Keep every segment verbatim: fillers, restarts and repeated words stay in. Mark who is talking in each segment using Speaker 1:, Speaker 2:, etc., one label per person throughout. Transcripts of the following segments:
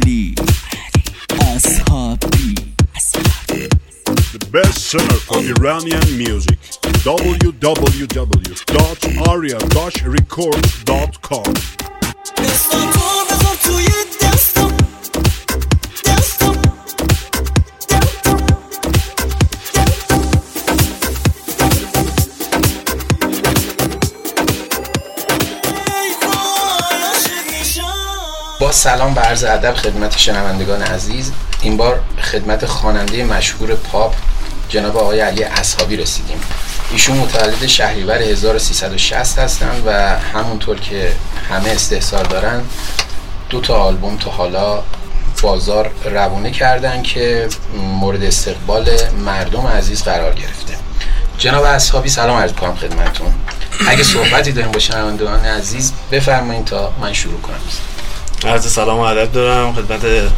Speaker 1: علی اصحابی.
Speaker 2: The best center for Iranian music. w w w dot aria dash records dot com.
Speaker 3: با سلام و عرض ادب خدمت شنوندگان عزیز، این بار خدمت خواننده مشهور پاپ جناب آقای علی اصحابی رسیدیم. ایشون متولد شهریور هزار و سیصد و شصت هستند و همونطور که همه استحضار دارن دو تا آلبوم تا حالا بازار روونه کردن که مورد استقبال مردم عزیز قرار گرفته. جناب اصحابی سلام عرض می‌کنم خدمتتون. اگه صحبتی داریم با شنوندگان عزیز بفرمایید تا من شروع کنم.
Speaker 4: عرض سلام و ادب دارم خدمت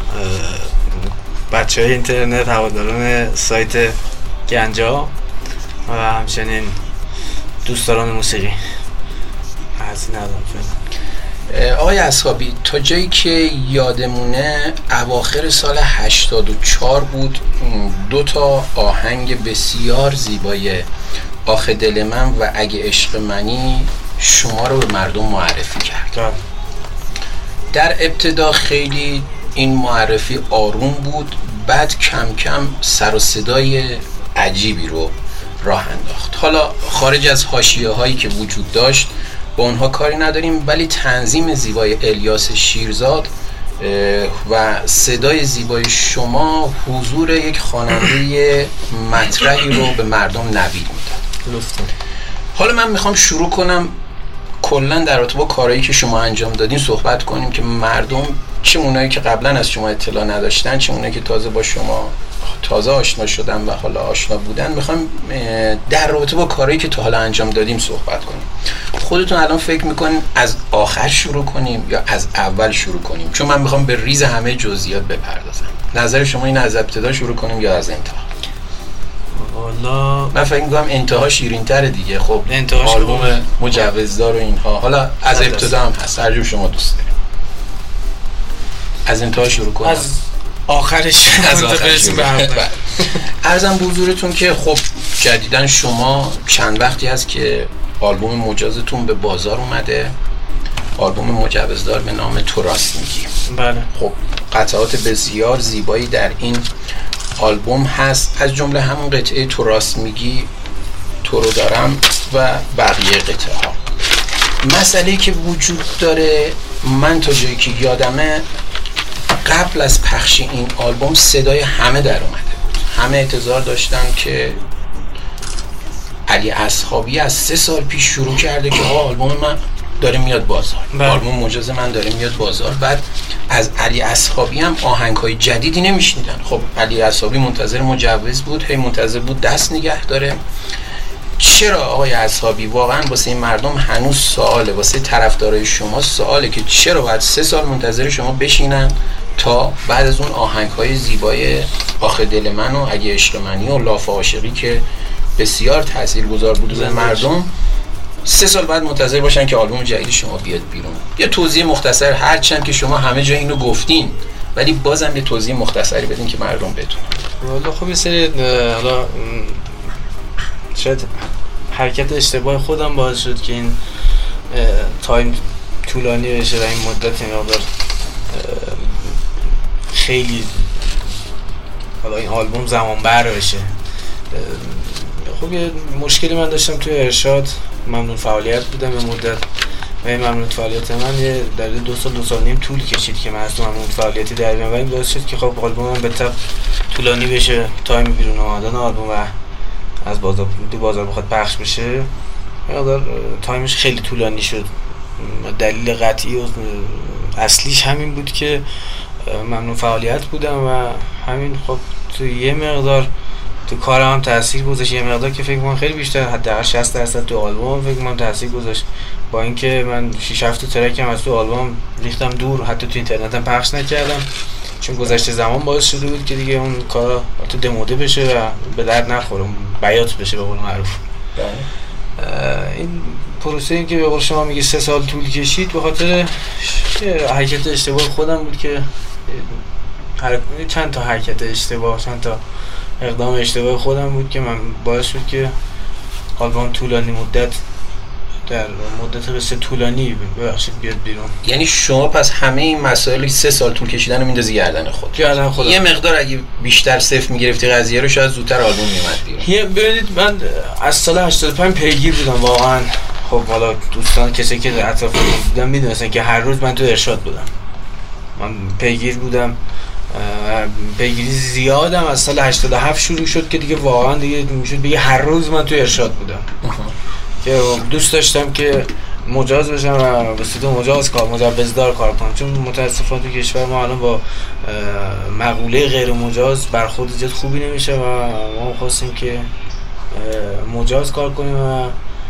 Speaker 4: بچه های اینترنت، هواداران سایت گنجا و همچنین دوستداران موسیقی. عرضی ندارم فعلا.
Speaker 3: آقای اصحابی، تا جایی که یادمونه اواخر سال هشتاد و چهار بود، دو تا آهنگ بسیار زیبای آخه دل من و اگه عشق منی شما رو به مردم معرفی کرد. در ابتدا خیلی این معرفی آروم بود، بعد کم کم سر و صدای عجیبی رو راه انداخت. حالا خارج از حاشیه هایی که وجود داشت با اونها کاری نداریم، ولی تنظیم زیبای الیاس شیرزاد و صدای زیبای شما حضور یک خواننده مطرحی رو به مردم نوید میداد. حالا من میخوام شروع کنم کلا در رابطه با کارهایی که شما انجام دادین صحبت کنیم که مردم، چه اونایی که قبلا از شما اطلاع نداشتن، چه اونایی که تازه با شما تازه آشنا شدن و حالا آشنا بودن، میخوام در رابطه با کارهایی که تا حالا انجام دادیم صحبت کنیم. خودتون الان فکر میکنین از آخر شروع کنیم یا از اول شروع کنیم؟ چون من میخوام به ریز همه جزئیات بپردازم. نظر شما این از ابتدا شروع کنیم یا از انتها؟
Speaker 4: والا
Speaker 3: من فکر می‌کنم انتها شیرین‌تره دیگه. خب آلبوم مجوزدار و اینها، حالا از ابتدا هم هست، هر جور شما دوست دارید. از انتها شروع کنم.
Speaker 4: از آخرش
Speaker 3: از آخرش عرضم به حضورتون که خب جدیداً شما چند وقتی هست که آلبوم مجازتون به بازار اومده، آلبوم مجوزدار به نام تو راست میگی.
Speaker 4: بله.
Speaker 3: خب قطعات بسیار زیبایی در این آلبوم هست، از جمله همون قطعه تو راست میگی، تو رو دارم و بقیه قطعه ها. مسئله‌ای که وجود داره، من تا جایی که یادمه قبل از پخش این آلبوم صدای همه در اومده بود. همه انتظار داشتن که علی اصحابی از سه سال پیش شروع کرده که آلبوم من داره میاد بازار، آلبوم مجاز من داره میاد بازار. بعد از علی اصحابی هم آهنگ‌های جدیدی نمیشنیدن. خب علی اصحابی منتظر مجوز بود، هی منتظر بود دست نگه داره. چرا آقای اصحابی؟ واقعا واسه این مردم هنوز سواله، واسه طرفدارای شما سواله که چرا باید سه سال منتظر شما بشینن تا بعد از اون آهنگ‌های زیبای آخه دل من و اگه عشق منی و لاف عاشقی که بسیار تاثیرگذار بود به مردم، سه سال بعد منتظر باشن که آلبوم جدید شما بیاد بیرون. یه توضیح مختصر، هرچند که شما همه جا اینو گفتین ولی بازم یه توضیح مختصری بدین که مردم بدونن.
Speaker 4: والا خب یه سری حالا شاید حرکت اشتباه خودم باعث شد که این تایم طولانی بشه و این مدت این مقدار خیلی حالا این آلبوم زمان بر بشه. خب یه مشکلی من داشتم توی ارشاد، ممنون فعالیت بودم به مدت و این ممنون فعالیت من یه در دو سال دو سال نیم طول کشید که من از ممنون فعالیتی در بیام و این باعث شد که خب آلبومم به طب طولانی بشه، تایم بیرون آمدن آلبوم و از بازار دو بازار بخواد پخش بشه مقدار تایمش خیلی طولانی شد. دلیل قطعی و اصلیش همین بود که ممنون فعالیت بودم و همین خب تو یه مقدار تو کارم هم تاثیر گذاشت، یه مقدار که فکر کنم خیلی بیشتر، حداقل شصت درصد تو آلبوم فکر کنم تاثیر گذاشت. با اینکه من شش هفت ترکم از تو آلبوم ریختم دور، حتی تو اینترنت هم پخش نکردم چون گذشته زمان باعث شده بود که دیگه اون کارا تو دموده بشه و به درد نخوره، بیات بشه به قول معروف. این پروسه این که به قول شما میگه سه سال طول کشید به خاطر حرکت اشتباه خودم بود که هر چند تا حرکت اشتباه، چند تا اقدام اشتباه خودم بود که من باعث شد که آلبوم طولانی مدت در مدت قصه طولانی ببخشید بیاد بیرون.
Speaker 3: یعنی شما پس همه این مسائل سه سال طول کشیدن رو میندازی گردن خود؟
Speaker 4: گردن خودم.
Speaker 3: یه مقدار اگه بیشتر صفر میگرفتی قضیه رو شاید زودتر آلبوم میومد بیرون.
Speaker 4: یه ببینید من از سال هشتاد و پنج پیگیر بودم واقعا. خب حالا دوستان کسی که اطرافم بودن میدونستن که هر روز من تو ارشاد بودم، من پیگیر بودم، پیگیری زیادم. از سال هشتاد و هفت شروع شد که دیگه واقعا دیگه میشد بگه هر روز من تو ارشاد بودم که دوست داشتم که مجاز بشم و به صورت مجاز کار مجوزدار کار کنم، چون متاسفانه تو کشور ما الان با مقوله غیر مجاز برخورد زیاد خوبی نمیشه و ما خواستیم که مجاز کار کنیم و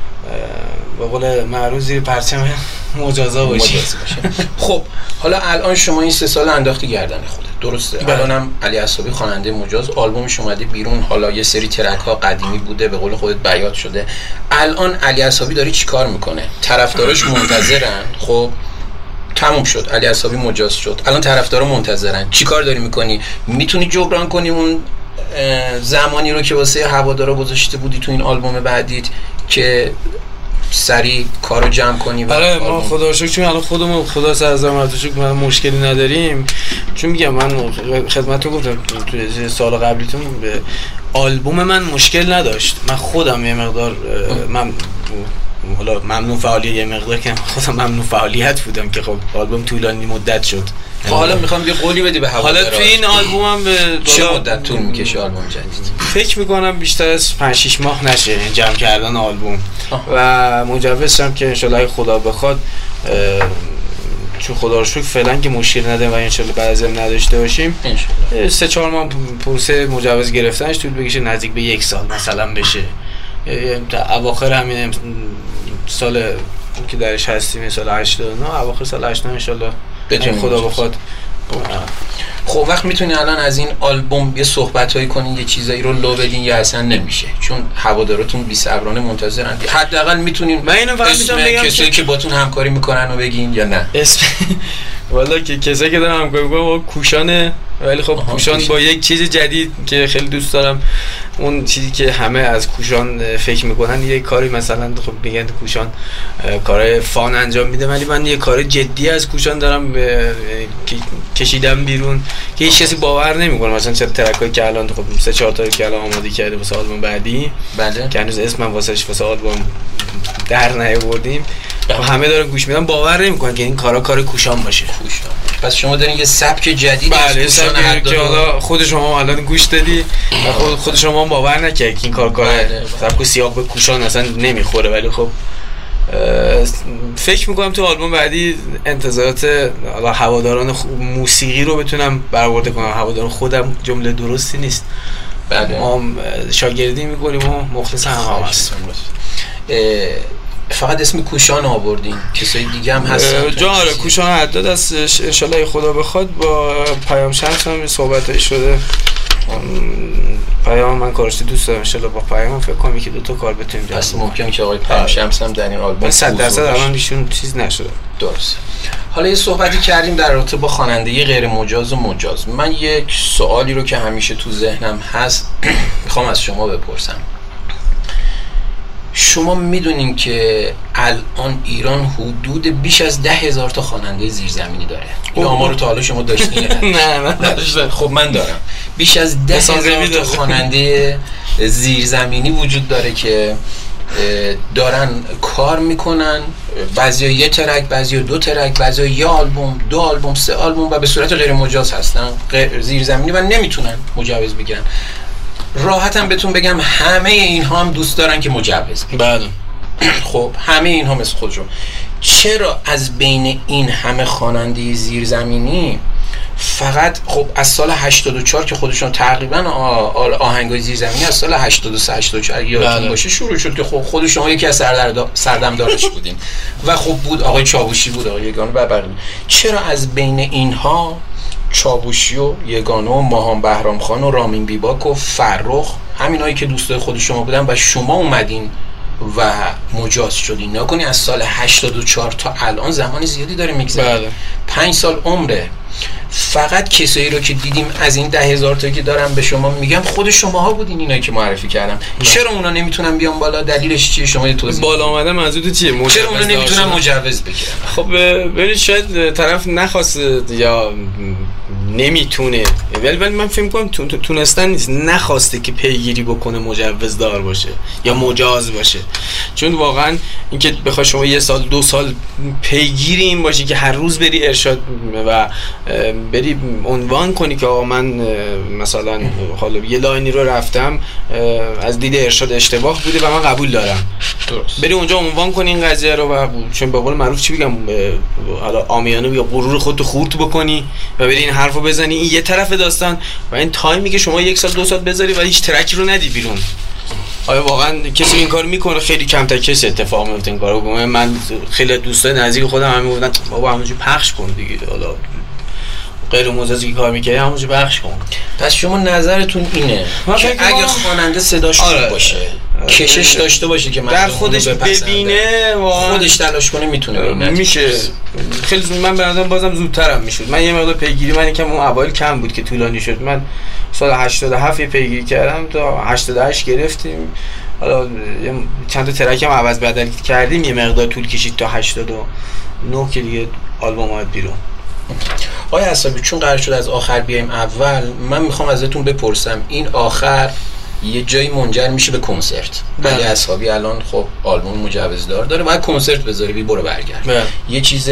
Speaker 4: به قول معروف زیر پرچم مجازا باشیم.
Speaker 3: خب حالا الان شما این سه سال انداختی گردن خودت، درسته؟ الانم علی عصابی خواننده مجاز، آلبومش اومده بیرون، حالا یه سری ترک ها قدیمی بوده به قول خودت بیات شده. الان علی عصابی داری چی کار میکنه؟ طرفداراش منتظرن. خب تموم شد، علی عصابی مجاز شد، الان طرفدارا منتظرن. چی کار داری میکنی؟ میتونی جبران کنی اون زمانی رو که واسه هوادارا گذاشته بودی تو این آلبوم بعدیت که سریع کارو جمع کنی؟
Speaker 4: آره ما خدا رو شکر چون الان خودمون خدا سرزار مرد شکر من مشکلی نداریم، چون میگم من خدمتتون گفتم تو سال قبلیتون به آلبوم من مشکل نداشت. من خودم یه مقدار من حالا ممنون فعالیت یه مقدار که خودم ممنون فعالیت بودم که خب آلبوم طولانی مدت شد.
Speaker 3: خب حالا میخوام یه قولی بدی به هوادارا.
Speaker 4: حالا تو این آلبومم به
Speaker 3: چه مدت طول میکشه آلبوم جدید؟
Speaker 4: فکر میکنم بیشتر از پنج شش ماه نشه جمع کردن آلبوم و مجوزم که انشالله خدا بخواد، چون خدا رو شکر فعلا که مشکل نداریم و انشالله بعد از این نداشته باشیم انشالله سه چهار ماه پروسه مجوز گرفتنش طول بکشه، نزدیک به یک سال مثلا بشه. تا اواخر همین سال که درش هستیم سال هشتاد و نه، اواخر سال هشتاد و نه انشالله بتونیم خدا بخواد.
Speaker 3: خب وقت میتونی الان از این آلبوم یه صحبتایی کنین، یه چیزایی رو لو بدین یا اصلا نمیشه چون هوادارتون بی‌صبرانه منتظرن؟ حداقل میتونین
Speaker 4: من اینو فقط میتونم بگم
Speaker 3: کسایی که باتون همکاری میکنن رو بگین یا نه؟
Speaker 4: اسم والا که کسایی که دارن همکاری میکنن با کوشانه، ولی خب کوشان با یک چیز جدید که خیلی دوست دارم، اون چیزی که همه از کوشان فکر میکنن یه کاری مثلا خب میگن کوشان کارهای فان انجام میده، ولی من یه کار جدی از کوشان دارم کشیدم بیرون که هیچ کسی باور نمیکنه. مثلا چه ترکایی که الان خب سه چهار تا که الان آماده کرده واسه آلبوم بعدی،
Speaker 3: بله
Speaker 4: که هنوز اسمم واسش واسه آلبوم در نیاوردیم، همه دارن گوش میدن باور نمیکنن که این کارا کار کوشان باشه.
Speaker 3: کوشان. پس شما دارین یه سبک جدید
Speaker 4: بله از کوشان که حالا خود شما الان گوش دادی و خود, خود شما هم باور نکرد که این کار کار سبک و سیاق به کوشان اصلا نمیخوره، ولی خب فکر میکنم تو آلبوم بعدی انتظارات هواداران موسیقی رو بتونم برآورده کنم. هواداران خودم جمله درستی نیست،
Speaker 3: بله
Speaker 4: ما شاگردی میکنیم و مخلص هم هم هست.
Speaker 3: فقط اسم کوشان آوردین، کسای دیگه هم هستن
Speaker 4: جا؟ آره کوشان حداد است انشالله خدا بخواد. با پیام شمس هم صحبتایی شده، پیام من کارشتی دوست دارم، انشالله با پیام فکر کنم یکی دو تا کار بتونیم جمع
Speaker 3: کنیم. ممکنه که آقای پیام شمس هم در این آلبوم
Speaker 4: صد درصد الان ایشون چیز نشده.
Speaker 3: درست. حالا یه صحبتی کردیم در رابطه با خوانندگی غیر مجاز و مجاز. من یک سوالی رو که همیشه تو ذهنم هست میخوام از شما بپرسم. شما میدونین که الان ایران حدود بیش از ده هزار تا خواننده زیرزمینی داره. این آمار رو تا حالا شما داشتین یا نه؟
Speaker 4: نه من نداشتم.
Speaker 3: خب من دارم. بیش از ده هزار تا خواننده زیرزمینی وجود داره که دارن کار میکنن، بعضیا یه ترک، بعضیا دو ترک، بعضیا یه آلبوم، دو آلبوم، سه آلبوم و به صورت غیر مجاز هستن، زیرزمینی و نمیتونن مجوز بگیرن. راحتم بهتون بگم همه اینها هم دوست دارن که مجوز بگیرن.
Speaker 4: بله.
Speaker 3: خب همه اینها مثل خودشون. چرا از بین این همه خواننده زیرزمینی فقط خب از سال هشتاد و چهار که خودشون تقریبا آهنگای زیرزمینی از سال هشتاد و سه هشتاد و چهار یادتون باشه شروع شد که خب خود شما یکی از سردمدارش بودین و خب بود آقای چاوشی بود، آقای یگانه و بقیه. چرا از بین اینها چاوشی و یگانه و ماهان بهرام خان و رامین بیباک و فرخ همینایی که دوستای خود شما بودن و شما اومدین و مجاز شدین؟ نکنی از سال هشتاد و چهار تا الان زمان زیادی داره میگذره.
Speaker 4: بله.
Speaker 3: پنج سال عمره. فقط کسایی رو که دیدیم از این ده هزار تا که دارم به شما میگم خود شماها بودین اینا که معرفی کردم. چرا اونا نمیتونن بیان بالا؟ دلیلش چیه؟ شما توضیح
Speaker 1: بالا اومدن منظورت چیه؟
Speaker 3: چرا اونا نمیتونن مجوز بگیرن؟
Speaker 1: خب ببینید شاید طرف نخواسته یا نمیتونه، ولی ولی من فکر می‌کنم تونستن نیست، نخواسته که پیگیری بکنه مجوز دار باشه یا مجاز باشه. چون واقعا اینکه بخوای شما یه سال دو سال پیگیری این باشی که هر روز بری ارشاد و بری عنوان کنی که آقا من مثلا حالا یه لاینی رو رفتم از دید ارشاد اشتباه بوده و من قبول دارم، درست، بری اونجا عنوان کنی این قضیه رو و چون به قول معروف چی بگم حالا عامیانه یا غرور خودتو خورد بکنی و بری این حرفو بزنی، این یه طرف داستان. و این تایمی که شما یک سال دو سال بذاری و هیچ ترکی رو ندی بیرون، آیا واقعا کسی این کارو میکنه؟ خیلی کم تا کسی اتفاق میفته این کارو بکنه. من خیلی دوستای نزدیک خودم هم میگفتن بابا همونجوری پخش کن دیگه، حالا غیر مجازی کار میکنی همونجوری پخش کن.
Speaker 3: پس شما نظرتون اینه که اگه خواننده صداش خوب باشه، کشش داشته باشه که
Speaker 1: در خودش ببینه،
Speaker 3: خودش تلاش کنه، میتونه
Speaker 1: میشه. خیلی زود من به نظرم بازم زودترم میشد. من یه مقدار پیگیری من یکم اون اوایل کم بود که طولانی شد. من سال هشتاد و هفت پیگیری کردم تا هشتاد و هشت گرفتیم. حالا چند تا ترک هم عوض بدل کردیم، یه مقدار طول کشید تا هشتاد و نه که دیگه آلبوم اومد بیرون.
Speaker 3: آقای عصابی چون قرار شد از آخر بیایم اول، من میخوام ازتون بپرسم این آخر یه جایی منجر میشه به کنسرت. علی اصحابی الان خب آلبوم مجوزدار داره، باید کنسرت بذاره، بی برو برگرد. بله. یه چیز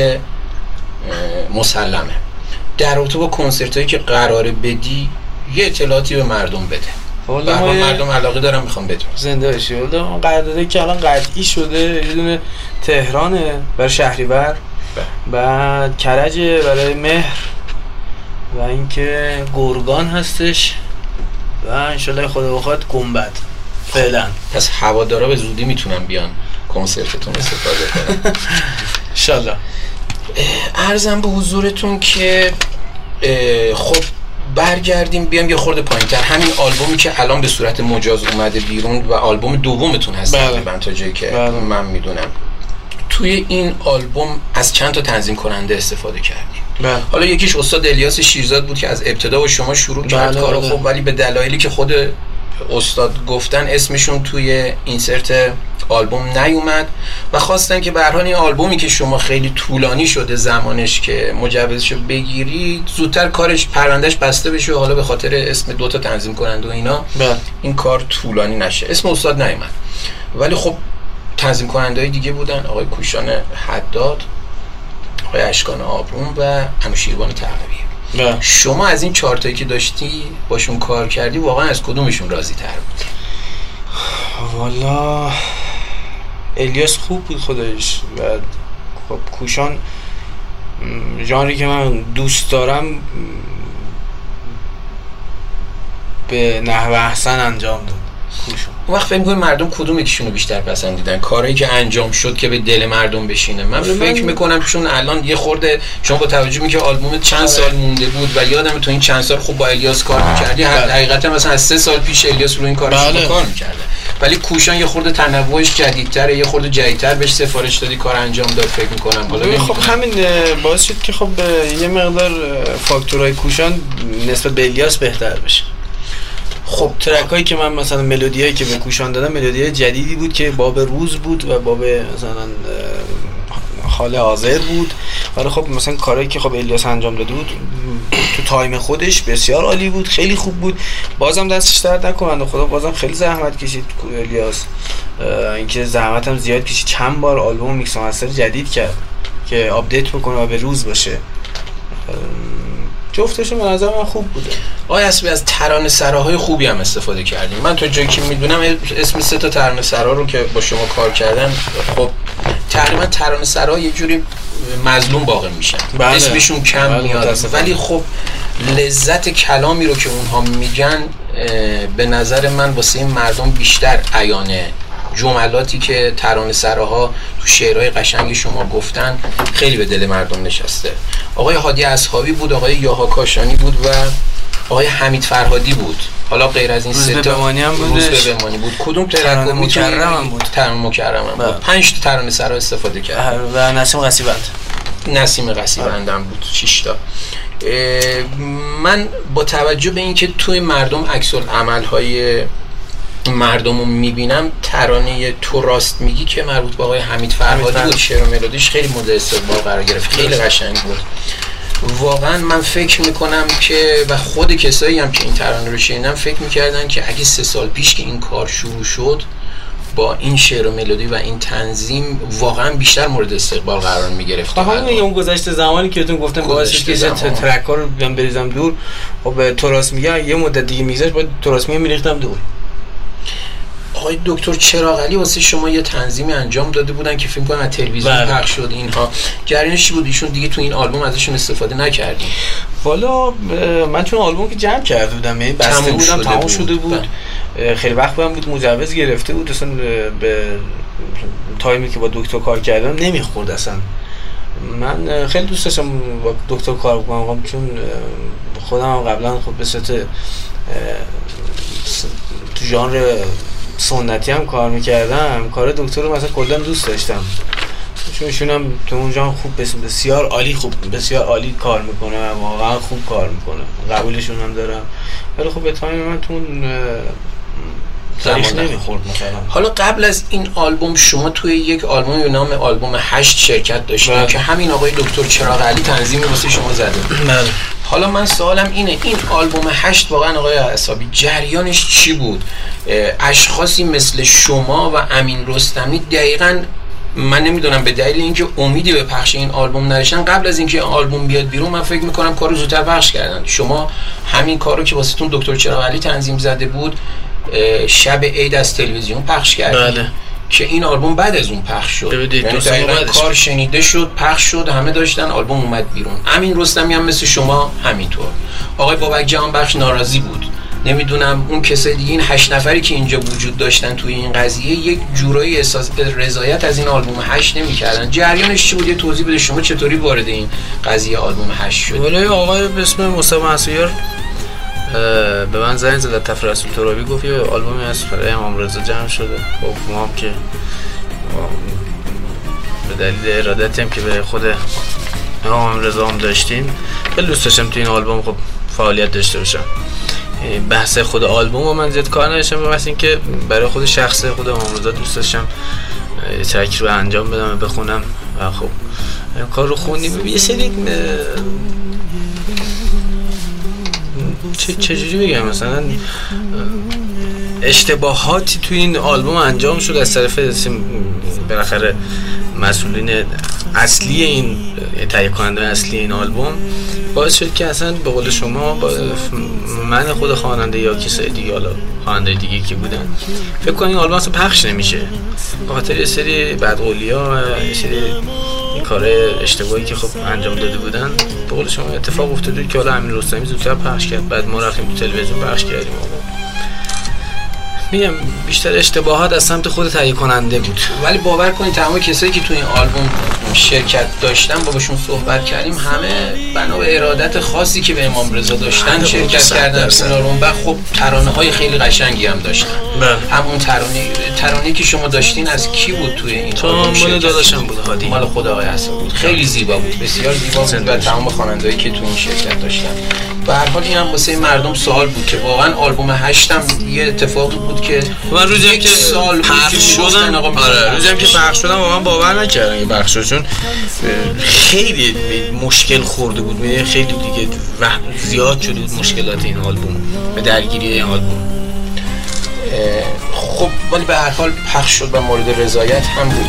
Speaker 3: مسلمه. در رابطه با کنسرتایی که قراره بدی یه اطلاعاتی به مردم بده. والا ما مردم علاقه دارم میخوام بدونم.
Speaker 1: زنده باشی. والا اون قراردادی که الان قطعی شده یه دونه تهرانه برای شهریور، بعد کرجه برای مهر و اینکه گرگان هستش و انشالله خدا بخواد گنبد. فعلا
Speaker 3: پس هوادارا به زودی میتونن بیان کنسرتتون استفاده کنن
Speaker 1: انشالله.
Speaker 3: عرضم به حضورتون که خب برگردیم بیام یه خورده پایین‌تر. همین آلبومی که الان به صورت مجاز اومده بیرون و آلبوم دومتون هست تقریبا تا جایی که بله. من میدونم، توی این آلبوم از چند تا تنظیم کننده استفاده کردیم. بله. حالا یکیش استاد الیاس شیرزاد بود که از ابتدا با شما شروع کرد بله کارو. خب ولی به دلایلی که خود استاد گفتن اسمشون توی اینسرت آلبوم نیومد و خواستن که به هر حال این آلبومی که شما خیلی طولانی شده زمانش که مجوزشو بگیری زودتر کارش پروندهش بسته بشه و حالا به خاطر اسم دوتا تنظیم کننده و اینا بله. این کار طولانی نشه. اسم استاد نیومد ولی خب تنظیم کننده های دیگه بودن، آقای کوشان حداد، آقای اشکان آبروم و انوشیروان تقویه. بله. شما از این چهار تایی که داشتی باشون کار کردی واقعا از کدومشون راضی تر بود؟
Speaker 1: والا الیاس خوب بود خودش و خب کوشان ژانری که من دوست دارم به نحو احسن انجام داد کوشان.
Speaker 3: اون وقت فکر می‌کنم مردم کدوم یکیشونو بیشتر پسندیدن؟ کاری که انجام شد که به دل مردم بشینه؟ من فکر می‌کنم چون الان یه خورده شما با توجه می که آلبومت چند سال مونده بود و یادم تو این چند سال خوب با الیاس کار می‌کردی، حقیقتا مثلا از سه سال پیش الیاس رو این کارش رو کار می‌کرده، ولی کوشان یه خورده تنوعش جدیدتره، یه خورده جدیدتر بهش سفارش دادی کار انجام داد فکر می‌کنم.
Speaker 1: حالا خب همین باعث شد که خب یه مقدار فاکتورهای کوشان نسبت به الیاس بهتر بشه. خب ترک هایی که من مثلا ملودی هایی که به کوشان دادم ملودی های جدیدی بود که باب روز بود و باب مثلا حال حاضر بود، ولی خب مثلا کارهایی که خب الیاس انجام داده بود تو تایم خودش بسیار عالی بود، خیلی خوب بود. بازم دستش درد نکنه خدا، بازم خیلی زحمت کشید الیاس، اینکه زحمت هم زیاد کشید، چند بار آلبوم میکس و مستر جدید کرد که آپدیت بکنه و به روز باشه. جفتشون به نظر من خوب بوده.
Speaker 3: آقای اسبی از ترانه سراهای خوبی هم استفاده کردیم. من تا جایی که میدونم اسم سه تا ترانه سرا رو که با شما کار کردن خب تقریبا ترانه سرا یه جوری مظلوم واقع میشن، بله. اسمشون کم بله. میاد ولی خب لذت کلامی رو که اونها میگن به نظر من واسه این مردم بیشتر عیانه. جملاتی که ترانه سراها تو شعرهای قشنگ شما گفتن خیلی به دل مردم نشسته. آقای هادی اصحابی بود، آقای یاها کاشانی بود و آقای حمید فرهادی بود. حالا غیر از این سه تا
Speaker 1: بمانی هم بودش.
Speaker 3: روز به بمانی بود. کدوم ترانه
Speaker 1: مکرم هم بود؟
Speaker 3: ترانه مکرم هم بود. پنج تا ترانه سرا استفاده کرد
Speaker 1: و نسیم قصیبند.
Speaker 3: نسیم قصیبندم بود شش تا. من با توجه به اینکه توی مردم عکس العمل‌های مردم رو میبینم، ترانه تو راست میگی که مربوط به آقای حمید فرهادی بود، شعر و ملودیش خیلی مورد استقبال قرار گرفت، خیلی قشنگ بود. واقعا من فکر میکنم که و خود کسایی هم که این ترانه رو شنیدن فکر میکردن که اگه سه سال پیش که این کار شروع شد با این شعر و ملودی و این تنظیم واقعا بیشتر مورد استقبال قرار میگرفت.
Speaker 1: خب همون اون گذشته زمانی که بهتون گفتم باعث شد که ترک ها رو بیام بریزم دور. خب تو راست میگم یه مدت دیگه میگذشت باید تو راست میگم میریختم دور.
Speaker 3: آقای دکتر چراغ علی واسه شما یه تنظیمی انجام داده بودن که فکر کنم از تلویزیون پخش شد، اینها جریانش چی بود؟ ایشون دیگه تو این آلبوم ازشون استفاده نکردیم.
Speaker 1: والا من چون آلبوم که جمع کرده بودم، یعنی بسته بودم، تموم شده بود، خیلی وقت بودم بود مجوز گرفته بود، اصلا به تایمی که با دکتر کار کردم نمیخورد اصلا. من خیلی دوست داشتم با دکتر کار بکنم چون خودم هم قبلا خب به صورت تو ژانر سنتی هم کار میکردم، کار دکتر رو مثلا کلا دوست داشتم چون ایشون هم تو اون ژانر خوب بسیار عالی خوب بسیار عالی کار میکنه و واقعا خوب کار میکنه، قبولشون هم دارم. ولی خب به تایم من تو اون تاریخ نمیخورد مثلا.
Speaker 3: حالا قبل از این آلبوم شما توی یک آلبوم به نام آلبوم هشت شرکت داشتین که همین آقای دکتر چراغ علی تنظیم واسه شما زده.
Speaker 1: بله.
Speaker 3: حالا من سوالم اینه، این آلبوم هشت واقعا آقای عصابی جریانش چی بود؟ اشخاصی مثل شما و امین رستمی دقیقاً من نمیدونم به دلیل اینکه امیدی به پخش این آلبوم نداشتن قبل از اینکه آلبوم بیاد بیرون، من فکر میکنم کارو زودتر پخش کردن. شما همین کارو که واسهتون دکتر چراغ علی تنظیم زده بود شب عید از تلویزیون پخش کردین.
Speaker 1: بله.
Speaker 3: که این آلبوم بعد از اون پخش شد، یعنی دقیقاً کار شنیده شد، پخش شد، همه داشتن، آلبوم اومد بیرون. امین رستمی هم مثل شما همینطور. آقای بابک جهانبخش ناراضی بود. نمیدونم اون کسای دیگه، این هشت نفری که اینجا وجود داشتن توی این قضیه یک جورایی احساس رضایت از این آلبوم هشت نمی‌کردن. جریانش چی بود؟ یه توضیح بده، شما چطوری وارد این قضیه آلبوم هشت شد؟
Speaker 1: ولی آقای به اسم مصطفی مسیار به من زنگ زد، تفر رسول ترابی گفت یه آلبومی از برای امام رضا جمع شده. خب ما هم که به دلیل ارادتی هم که به خود امام رضا هم داشتیم خیلی دوست داشتم تو این آلبوم خب فعالیت داشته باشم. بحث خود آلبوم رو من زیاد کار نداشتم، بس اینکه برای خود شخص خود امام رضا دوست داشتم ترک رو انجام بدم و بخونم و خب کار رو خوندیم. یه سری چه چجوری بگم، مثلا اشتباهاتی توی این آلبوم انجام شد از طرف بالاخره مسئولین اصلی این تهیه کننده اصلی این آلبوم، باعث شد که اصلا به قول شما با من خود خواننده یا کسای دیگه، حالا خواننده دیگه که بودن، فکر کنم این آلبوم اصلا پخش نمیشه به خاطر یه سری بدقولی‌ها و یه سری این کار اشتباهی که خب انجام داده بودن. به قول شما اتفاق افتاد که حالا امین رستمی زودتر پخش کرد، بعد ما رفتیم تو تلویزیون پخش کردیم. میگم بیشتر اشتباهات از سمت خود تهیه کننده بود.
Speaker 3: ولی باور کنید تمام کسایی که تو این آلبوم شرکت داشتن با باشون صحبت کردیم، همه بنا به ارادت خاصی که به امام رضا داشتن شرکت کردن تو این آلبوم و خب ترانه‌های خیلی قشنگی هم داشتن. همون ترانه ترانه‌ای که شما داشتین از کی بود توی این
Speaker 1: آلبوم؟ مال داداشم بود، هادی.
Speaker 3: مال خود آقای حسن بود. خیلی زیبا بود، بسیار زیبا بود و تمام خواننده‌ای که تو این شرکت داشتن. به هر حال این هم واسه مردم سوال بود که واقعا آلبوم هشت هم یه اتفاقی بود که
Speaker 1: من روزی که سال پخش شدن، آره روزی که پخش شدن واقعا باور نکردم که پخش شد، چون خیلی مشکل خورده بود، خیلی دیگه وقت زیاد شده بود مشکلات این آلبوم به درگیری این آلبوم.
Speaker 3: خب ولی به هر حال پخش شد و مورد رضایت هم بود.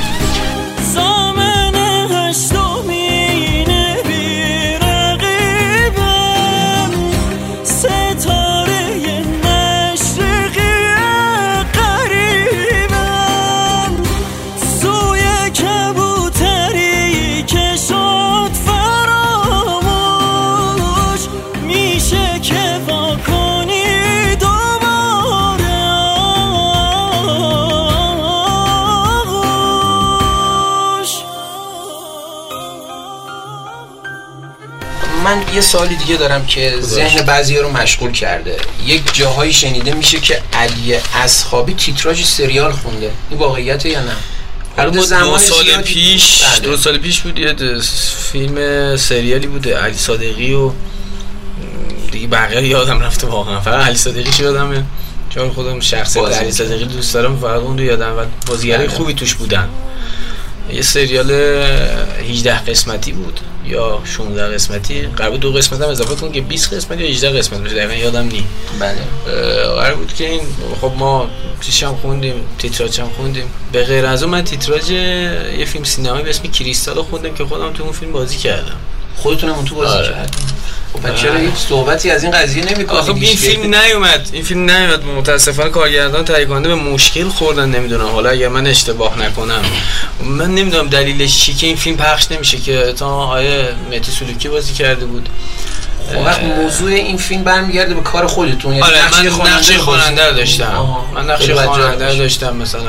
Speaker 3: من یه سوالی دیگه دارم که ذهن بعضی‌ها رو مشغول کرده. یک جاهایی شنیده میشه که علی اصحابی تیتراژ سریال خونده، این واقعیته یا نه؟
Speaker 1: حالا دو سال پیش بله. دو سال پیش بود یه فیلم سریالی بوده علی صادقی و دیگه بقیه یادم رفته واقعا، فقط علی صادقیش یادمه چون خودم شخصیت علی صادقی دوست دارم، فقط اون رو یادم و بازیگرای خوبی توش بودن. یه سریال هجده قسمتی بود یا شانزده قسمتی، قرار دو قسمت هم اضافه کن که بیست قسمت یا هجده قسمت باشه، دقیقا یادم نی.
Speaker 3: بله
Speaker 1: قرار بود که این خب ما چیش هم خوندیم، تیتراژ هم خوندیم. به غیر از اون من تیتراژ یه فیلم سینمایی به اسم کریستال خوندم که خودم تو اون فیلم بازی کردم.
Speaker 3: خودتونم اون تو بازی آره. کردم. خب چرا هیچ صحبتی از این قضیه نمی‌کنید؟
Speaker 1: خب این فیلم نیومد، این فیلم نیومد متاسفانه کارگردان تهیه کننده به مشکل خوردن، نمیدونم حالا اگر من اشتباه نکنم، من نمیدونم دلیلش چی که این فیلم پخش نمیشه که تا آیه مهدی سلوکی بازی کرده بود.
Speaker 3: خب وقت موضوع این فیلم برمیگرده به کار خودتون، یعنی
Speaker 1: آره من نقش خواننده رو داشتم، من نقش خواننده رو داشتم مثلا،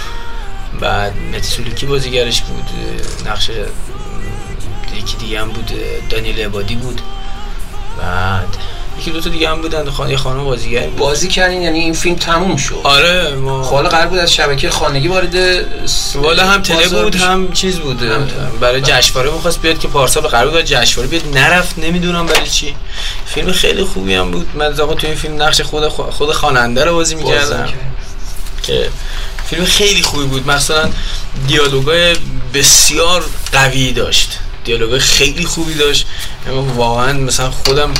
Speaker 1: بعد مهدی سلوکی بازیگرش بود، نقش یکی دیگه هم بود دانیل عبادی بود، بعد یکی دو تا دیگه هم بودن، خانه خانم بازیگر بود.
Speaker 3: بازی کردین یعنی این فیلم تموم شد؟
Speaker 1: آره ما
Speaker 3: حالا قرار بود از شبکه خانگی وارد
Speaker 1: والا هم تله بود بشه. هم چیز بود هم برای جشنواره می‌خواست بیاد که پارسال قرار بود جشنواره بیاد، نرفت، نمیدونم برای چی. فیلم خیلی خوبی هم بود، من واقعا تو این فیلم نقش خود خود خواننده رو بازی می‌کردم که فیلم خیلی خوبی بود، مثلا دیالوگای بسیار قوی داشت، دیالوگ خیلی خوبی داشت. واقعا مثلا خودم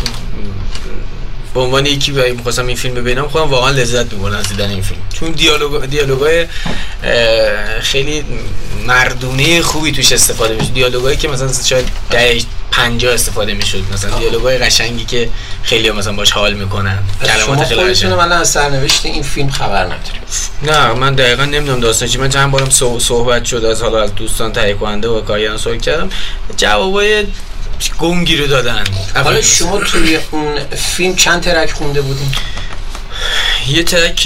Speaker 1: به عنوان یکی که می‌خواستم این فیلم ببینم خودم واقعا لذت می‌بردم از دیدن این فیلم، چون دیالوگ دیالوگای خیلی مردونه خوبی توش استفاده میشه، دیالوگایی که مثلا شاید ده پنجاه استفاده میشد، مثلا دیالوگای قشنگی که خیلی‌ها مثلا باش حال میکنن.
Speaker 3: کلمات خیلی قشنگه. من از سرنوشت این فیلم خبر ندارم.
Speaker 1: نه من دقیقاً نمیدونم داستان چی. من چند بارم صحبت شد از حالا از دوستان تهیه کننده و کارگردان سوال کردم، جوابای گنگی رو دادن.
Speaker 3: حالا شما توی اون فیلم چند ترک خونده بودین؟
Speaker 1: یه ترک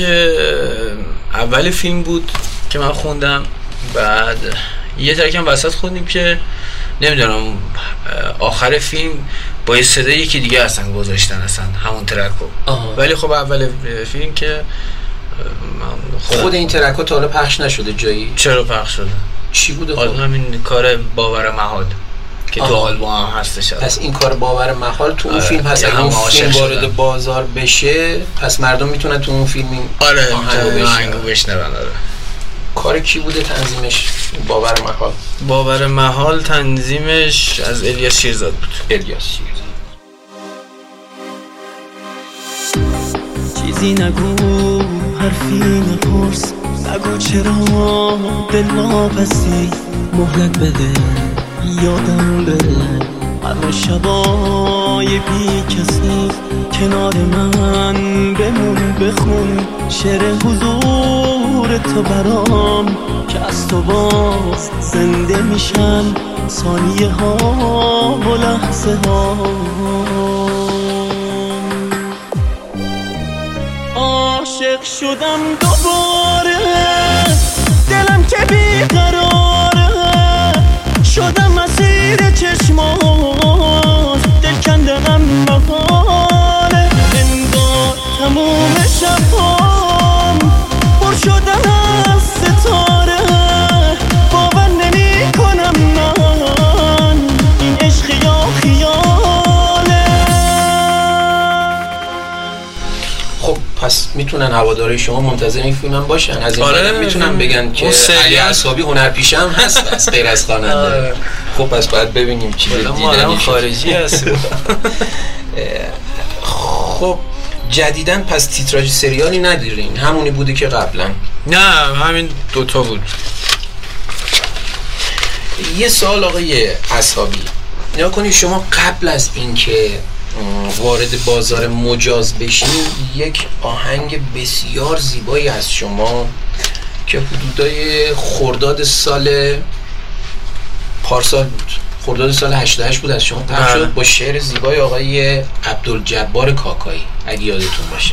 Speaker 1: اول فیلم بود که من خوندم، بعد یه ترک هم وسط خوندیم که نمیدونم آخر فیلم با یه صدای یکی دیگه اصلا گذاشتن اصلا همون ترکو، ولی خب اول فیلم که
Speaker 3: خود این ترکو تا حالا پخش نشده جایی؟
Speaker 1: چرا پخش شده؟
Speaker 3: چی بوده؟
Speaker 1: خب همین کار باور محال که تو آلبوم هم هستش.
Speaker 3: پس این کار باور محال تو اون فیلم هست، اگه اون فیلم وارد بازار بشه پس مردم میتونن تو اون فیلم این
Speaker 1: آره آهنگو بشنون. آره
Speaker 3: کار کی بوده تنظیمش باور محال؟
Speaker 1: باور محال تنظیمش از الیاس شیرزاد بود.
Speaker 3: الیاس شیرزاد.
Speaker 5: چیزی نگو حرفی نپرس، نگو چرا دل واپسی، مهلت بده یادم بره همه شبای بی کسی، کنار من بمون بخون شعر حضور تو برام، که از تو باز زنده میشن ثانیه ها و لحظه ها. عاشق شدم دوباره، دلم که بیقراره، شدم اسیر چشمات، دل کندنم محاله، انگار تموم شبام پر شدن از ستاره، باور نمی کنم من این عشق یا خیاله.
Speaker 3: خب پس میتونن هواداری شما منتظر این فیلم هم باشن، از این
Speaker 1: آره
Speaker 3: میتونن بگن که علی اصحابی هنرپیشه هم هست از غیر از خواننده. خب پس باید ببینیم چی دیدنی
Speaker 1: خارجی هست.
Speaker 3: خب جدیدن پس تیتراژ سریالی ندیرین، همونی بوده که قبلا؟
Speaker 1: نه همین دوتا بود.
Speaker 3: یه سوال آقای اصحابی، نگاه کنید شما قبل از اینکه وارد بازار مجاز بشین یک آهنگ بسیار زیبایی از شما که حدودای خرداد سال پارسال بود، خرداد سال هشتاد و هشت بود از شما پخش شد با شعر زیبای آقای عبدالجبار کاکایی اگه یادتون باشه.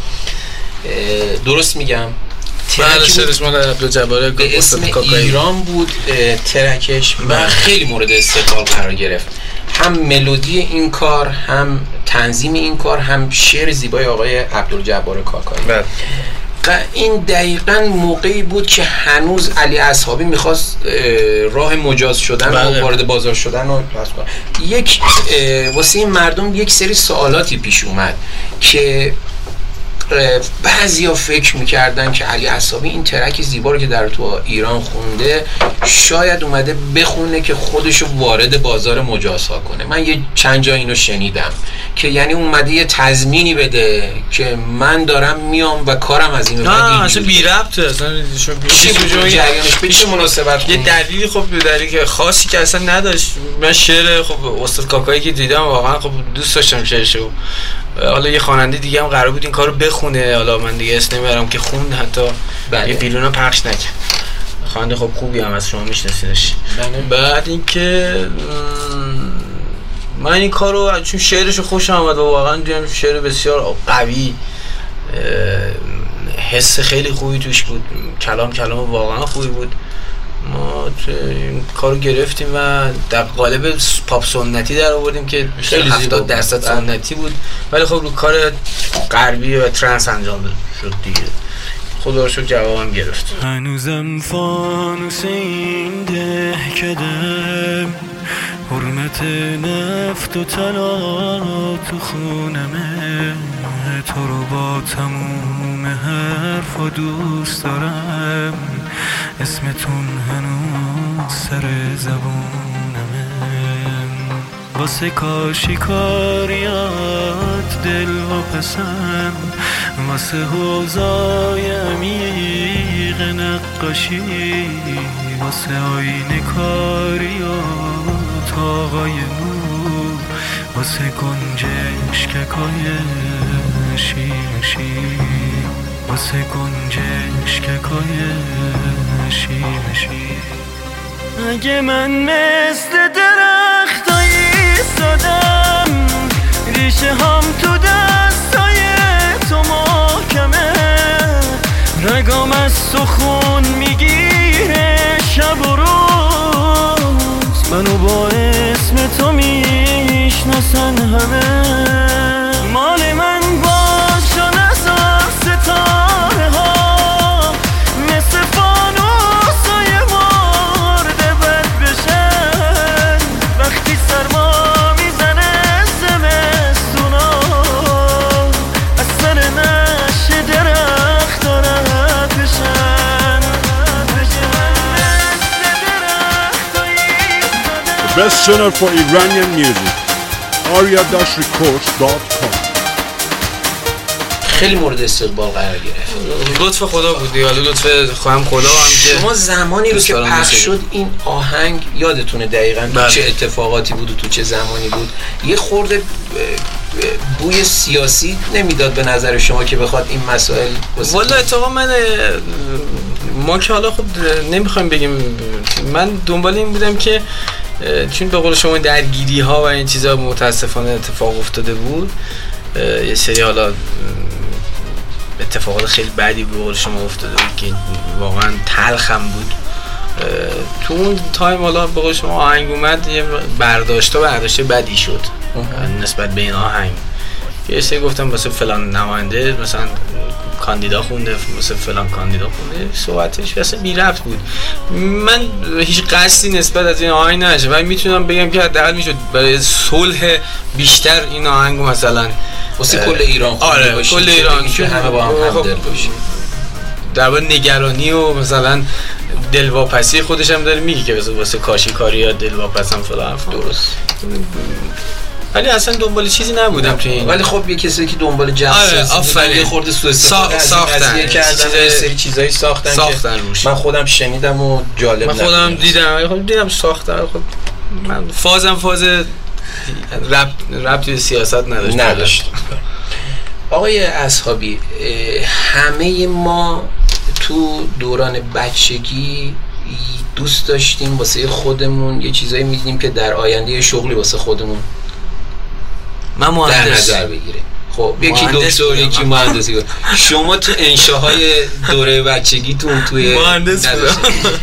Speaker 3: درست میگم؟
Speaker 1: ترکی بود عبدالجبار
Speaker 3: به اسم ایران بود ترکش و خیلی مورد استقبال قرار گرفت، هم ملودی این کار هم تنظیم این کار هم شعر زیبای آقای عبدالجبار کاکایی. دقیقا این دقیقا موقعی بود که هنوز علی اصحابی میخواست راه مجاز شدن و وارد بازار شدن رو پس کنه. یک واسه این مردم یک سری سوالاتی پیش اومد که بعضیا فکر میکردن که علی اصحابی این ترک زیبا رو که در تو ایران خونده شاید اومده بخونه که خودشو وارد بازار مجازها کنه. من یه چند جا اینو شنیدم که یعنی اومده یه تضمینی بده که من دارم میام و کارم از این
Speaker 1: نه اصلا بی ربطه، اصلا
Speaker 3: چی بود جریانش به چه مناسبت؟
Speaker 1: یه دلیلی خب دلیلی که خاصی که اصلا نداشت. من شعر خب استاد کاکایی که دیدم واقعا خب دوست داشتم شعرشو. حالا یه خواننده دیگه هم قرار بود این کارو بخونه، حالا من دیگه اسم نمیبرم که خوند، حتی بله. یه بیرون پخش نکرد. خواننده خب خوبی هم از شما میشناسینش. بله. بعد اینکه من این کارو چون شعرشو خوشم اومد و واقعا دیدم شعر بسیار قوی، حس خیلی خوبی توش بود، کلام کلام واقعا خوبی بود. ما این کارو گرفتیم و در قالب پاپ سنتی در آوردیم که هفتاد درصد سنتی بود، ولی خب رو کار غربی و ترنس انجام شد دیگه. خدا رو شکر جوابم گرفت.
Speaker 5: هنوزم فانوس این دهکدم، حرمت نفت و طلا تو خونمه، تو رو با تموم حرف و دوست دارم، اسمتون هنوز سر زبونمه، واسه کاشیکاریات دل و پسم، واسه حوزای عمیق نقاشی، واسه آینه کاریات آقای نور، واسه گنجشککای شیمشی، واسه گنجشککای شیمشی. اگه من مثل درختای ایستادم، ریشه هم تو دستای تو محکمه، رگام از سخون میگیره شب و روز، منو با اسم تو میشناسن همه، مال من باش و نزار ستاره ها، مثل فانوسای مرده بد بشن، وقتی سرما میزنه زمستونا، از سر نشه درخت دارد بشن.
Speaker 2: The best channel for Iranian music, aria dash records dot com.
Speaker 3: خیلی مورد استقبال قرار گرفت.
Speaker 1: لطف خدا بودی، ولی لطف خواهم خدا هم که
Speaker 3: شما زمانی رو که پخش شد این آهنگ یادتونه دقیقاً تو چه اتفاقاتی بود و تو چه زمانی بود؟ یه خورده بوی سیاسی نمیداد به نظر شما که بخواد این مسائل؟
Speaker 1: والا اتفاقا من ما که حالا خب نمیخوایم بگیم، من دنبال این بودم که چون به قول شما درگیری ها و این چیزا متاسفانه اتفاق افتاده بود، یه سری حالا اتفاقات خیلی بدی به قول شما افتاده بود که واقعا تلخم بود. تو اون تایم حالا به قول شما آهنگ اومد یه برداشته برداشته بدی شد نسبت به این آهنگ. یه سری گفتم واسه فلان نماینده مثلا کاندیدا خونده، واسه فلان کاندیدا خونده، صحبتش واسه بی ربط بود. من هیچ قصدی نسبت از این آهنگ نداشتم ولی میتونم بگم که حداقل میشد برای صلح بیشتر این آهنگو مثلا
Speaker 3: واسه کل ایران خونده باشه،
Speaker 1: کل ایران
Speaker 3: که همه با هم همدل باشیم.
Speaker 1: در واقع نگرانی و مثلا دلواپسی خودش هم داره میگه که واسه کاشیکاری یا دلواپسم فلان
Speaker 3: درست،
Speaker 1: ولی اصلا دنبال چیزی نبودم تو این.
Speaker 3: ولی خب یه کسی که دنبال جاسوسی یه خورده سوء استفاده ساختن کردن، یه سری چیزایی ساختن,
Speaker 1: ساختن
Speaker 3: که
Speaker 1: روش.
Speaker 3: من خودم شنیدم و جالب
Speaker 1: من خودم دیدم، خب دیدم ساختن. خب من فازم فاز ربط ربطی به سیاست نداشت.
Speaker 3: نداشت. آقای اصحابی، همه ما تو دوران بچگی دوست داشتیم واسه خودمون یه چیزایی می‌دیدیم که در آینده شغلی واسه خودمون
Speaker 1: من مهندس
Speaker 3: در نظر بگیره. خب یکی دکتر یکی مهندسی. شما تو انشاهای دوره بچگیتون توی
Speaker 1: مهندس بودم.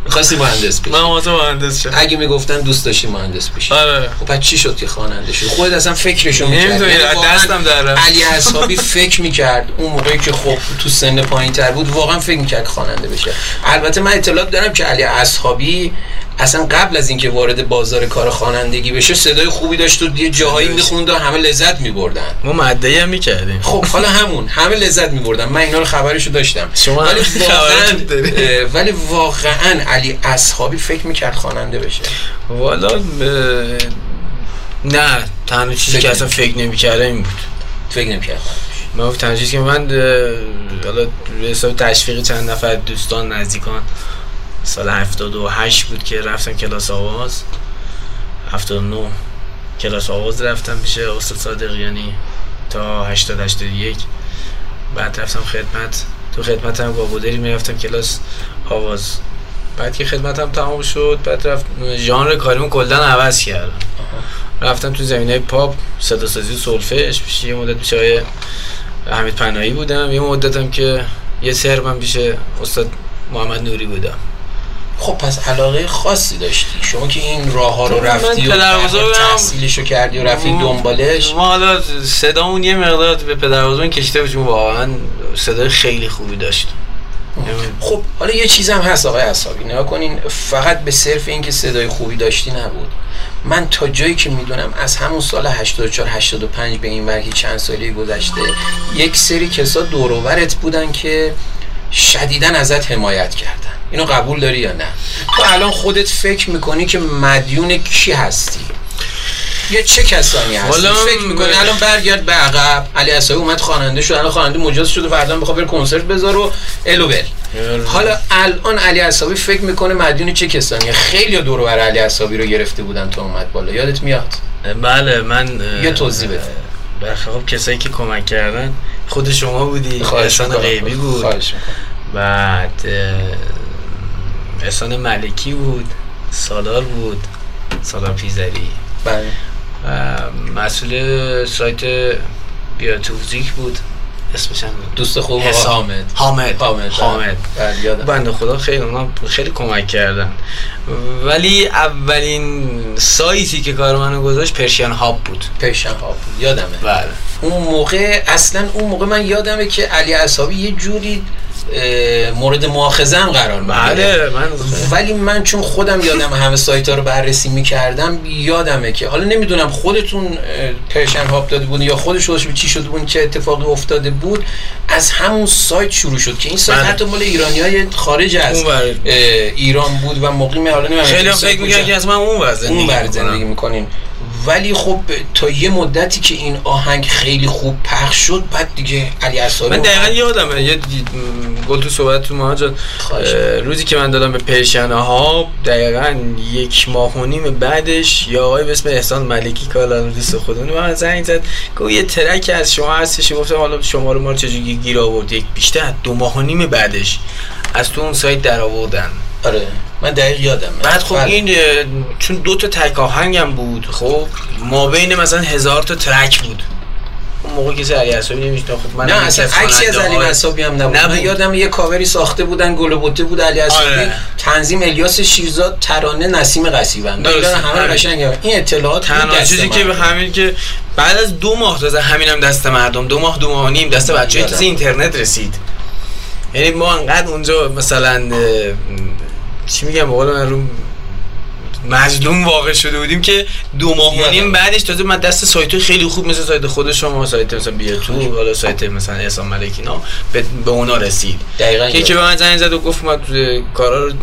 Speaker 3: می‌خواستی مهندس بشی؟
Speaker 1: من واسه مهندس شدم.
Speaker 3: اگه میگفتن دوست داشتی مهندس بشی.
Speaker 1: آره.
Speaker 3: خب بعد چی شد که خواننده شد؟ خودت اصلا فکرشو می‌کردی.
Speaker 1: دستم در رفت.
Speaker 3: علی اصحابی فکر می‌کرد اون موقعی که خب تو سن پایین‌تر بود واقعا فکر می‌کرد خواننده بشه. البته من اطلاعات دارم که علی اصحابی اصلا قبل از اینکه وارد بازار کار خوانندگی بشه صدای خوبی داشت و یه جاهایی می‌خوند و همه لذت می‌بردن.
Speaker 1: ما مدعی هم می‌کردیم.
Speaker 3: خب حالا همون همه لذت می‌بردن. من اینا رو خبرشو داشتم.
Speaker 1: شما
Speaker 3: ولی واقعا ولی واقعا علی اصحابی فکر می‌کرد خواننده بشه.
Speaker 1: والا نه تنها چیزی که اصلا فکر نمی‌کردم این بود.
Speaker 3: فکر نمی‌کردم.
Speaker 1: من تنها چیزی که من حالا به حساب تشویق چند نفر دوستان نزدیکان سال هفتاد و هشت بود که رفتم کلاس آواز. هفتاد و نه کلاس آواز رفتم پیش استاد صادقیانی تا هشتاد هشتاد و یک. بعد رفتم خدمت. تو خدمتم با مدیری میرفتم کلاس آواز. بعد که خدمتم تمام شد بعد رفت ژانر کاریمو کلا عوض کردم. رفتم تو زمینه پاپ، صدا سازی و سولفژ. پیش یه مدت پیش آقای حمید پناهی بودم. یه مدتم که یه سربم پیش استاد محمد نوری بودم.
Speaker 3: خب پس علاقه خاصی داشتی شما که این راه ها رو رفتی و تحصیلشو کردی و رفتی دنبالش.
Speaker 1: ما حالا صدامون یه مقدار به پدربزرگمون کشیده بود، واقعا صدای خیلی خوبی داشت.
Speaker 3: خب حالا یه چیز هم هست آقای اصحابی، نگاه کنین فقط به صرف این که صدای خوبی داشتی نبود. من تا جایی که میدونم از همون سال هشتاد و چهار هشتاد و پنج به این ور که چند سالی گذشته یک سری کسا دور و برت بودن که شدیداً ازت حمایت کردن. اینو قبول داری یا نه؟ تو الان خودت فکر میکنی که مدیون کی هستی؟ یا چه کسانی هستی؟ فکر میکنی الان برگرد به عقب، علی اصحابی اومد خواننده شد، الان خواننده مجاز شد و فردا بخواد بره کنسرت بذاره و الو بل. حالا الان علی اصحابی فکر میکنه مدیون چه کسانی؟ خیلی دور و بر علی اصحابی رو گرفته بودن تا اومد بالا، یادت میاد؟
Speaker 1: بله من
Speaker 3: یه توضیح بده.
Speaker 1: برخلاف کسایی که کمک کردن خود شما بودی، احسان غیبی بود،
Speaker 3: خواهش میکنم.
Speaker 1: بعد احسان ملکی بود، سالار بود، سالار پیزری.
Speaker 3: بله.
Speaker 1: مسئول سایت بیاتوفزیک بود، اسمش هم
Speaker 3: دوست خوب حامد
Speaker 1: حامد
Speaker 3: حامد
Speaker 1: حامد بنده خدا خیلی اونا خیلی کمک کردن. ولی اولین سایتی که کار منو گذاشت پرشین هاب بود.
Speaker 3: پرشین هاب بود یادمه.
Speaker 1: بله.
Speaker 3: اون موقع اصلا اون موقع من یادمه که علی اصحابی یه جوری مورد مؤاخذه هم قرار می‌گرفت.
Speaker 1: بله من
Speaker 3: ولی من چون خودم یادم همه سایت‌ها رو بررسی می‌کردم یادمه که حالا نمیدونم خودتون پرشن هاب داده بود یا خودش خودش چی شده بود، چه اتفاقی افتاده بود، از همون سایت شروع شد که این سایت حتی مال ایرانیای خارج از ایران بود و مقیم. حالا نمیدونم
Speaker 1: خیلی فکر می‌کنن که از من اون
Speaker 3: زندگی اون زندگی می‌کنین، ولی خب تا یه مدتی که این آهنگ خیلی خوب پخش شد بعد دیگه علی اصحابی
Speaker 1: من دقیقاً یادمه یه گل تو صحبت تو مهاجر روزی که من دادم به پرشن ها دقیقاً یک ماه و نیم بعدش یا آقای به اسم احسان ملکی کالا دوست خودمون من زنگ زد گفت یه ترک از شما هستش. گفتم حالا شما رو ما چجوری گیر آورد؟ یک بیشتر دو ماه و نیم بعدش از تو اون سایت در آوردن.
Speaker 3: آره من دقیق یادم.
Speaker 1: بعد خب این چون دو تا تک آهنگم بود، خب ما بین مثلا هزار تا ترک بود اون موقع کسی علی اصحابی نمیشناخت. خب من
Speaker 3: نه اصلا عکسی از علی اصحابی هم نبود. من یادم یه کاوری ساخته بودن گل و بوته بود علی اصحابی. آره. تنظیم الیاس شیرزاد، ترانه نسیم قصیبند. یادم همه قشنگ این اطلاعات
Speaker 1: تنها چیزی که همین که بعد از دو ماه تازه همینم دست مردم دو ماه دو ماه و نیم دست بچه‌ها تازه اینترنت رسید. یعنی ما انقدر اونجا مثلا چی میگم به قول من رو مظلوم واقع شده بودیم که دو ماه و نیم بعدش تازه من دست سایت خیلی خوب مثل سایت خود شما، سایت مثلا بیاتو، حالا سایت مثلا احسان ملکی اینا به, به اونا رسید.
Speaker 3: دقیقاً
Speaker 1: که که به من زنگ زد و گفت ما کارا رو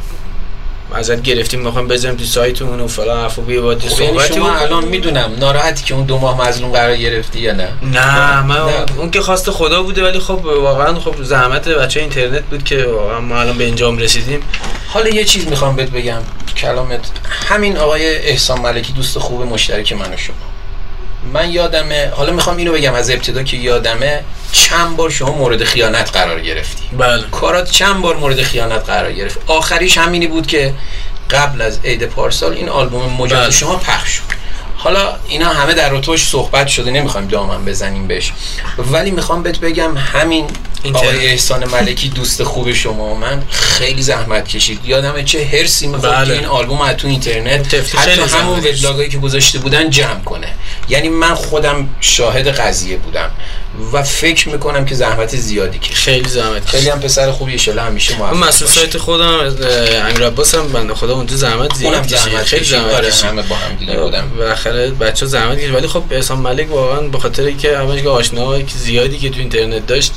Speaker 1: ازت گرفتیم میخوام بزنیم تو سایتمون و فلان حرفا بیا با صحبت.
Speaker 3: شما الان میدونم ناراحتی که اون دو ماه مظلوم قرار گرفتی یا نه؟
Speaker 1: نه من نه. اون که خواست خدا بوده، ولی خب واقعا خب زحمت بچه اینترنت بود که واقعا ما الان به انجام رسیدیم.
Speaker 3: حالا یه چیز میخوام بهت بگم کلامت همین آقای احسان ملکی دوست خوب مشترک من و شما، من یادمه، حالا میخوام اینو بگم از ابتدا که یادمه چند بار شما مورد خیانت قرار گرفتی.
Speaker 1: بله.
Speaker 3: کارات چند بار مورد خیانت قرار گرفت. آخریش همینی بود که قبل از عید پارسال این آلبوم مجاز بله. شما پخش شد. حالا اینا همه در رتبهش صحبت شده، نمیخوایم دامن بزنیم بهش، ولی میخوام بهت بگم همین آقای احسان ملکی دوست خوب شما و من خیلی زحمت کشید. یادمه چه هرسی میخواد بله. این آلبوم از تو اینترنت حتی همون وبلاگایی که گذاشته بودن جمع کنه. یعنی من خودم شاهد قضیه بودم و فکر میکنم که زحمت زیادی کشید.
Speaker 1: خیلی زحمت کشید.
Speaker 3: خیلی هم پسر خوبی ان شاءالله همیشه موفق باشه.
Speaker 1: مسئول سایت خودم امیر عباس هم بنده خدا اونجا زحمت زیاد کشید. خیلی زحمت کشید.
Speaker 3: همه با هم دیگه بودم.
Speaker 1: بالاخره بچه‌ها زحمت کشید، ولی خب احسان ملک واقعا به خاطر اینکه همش آشناهایی که زیادی که تو اینترنت داشت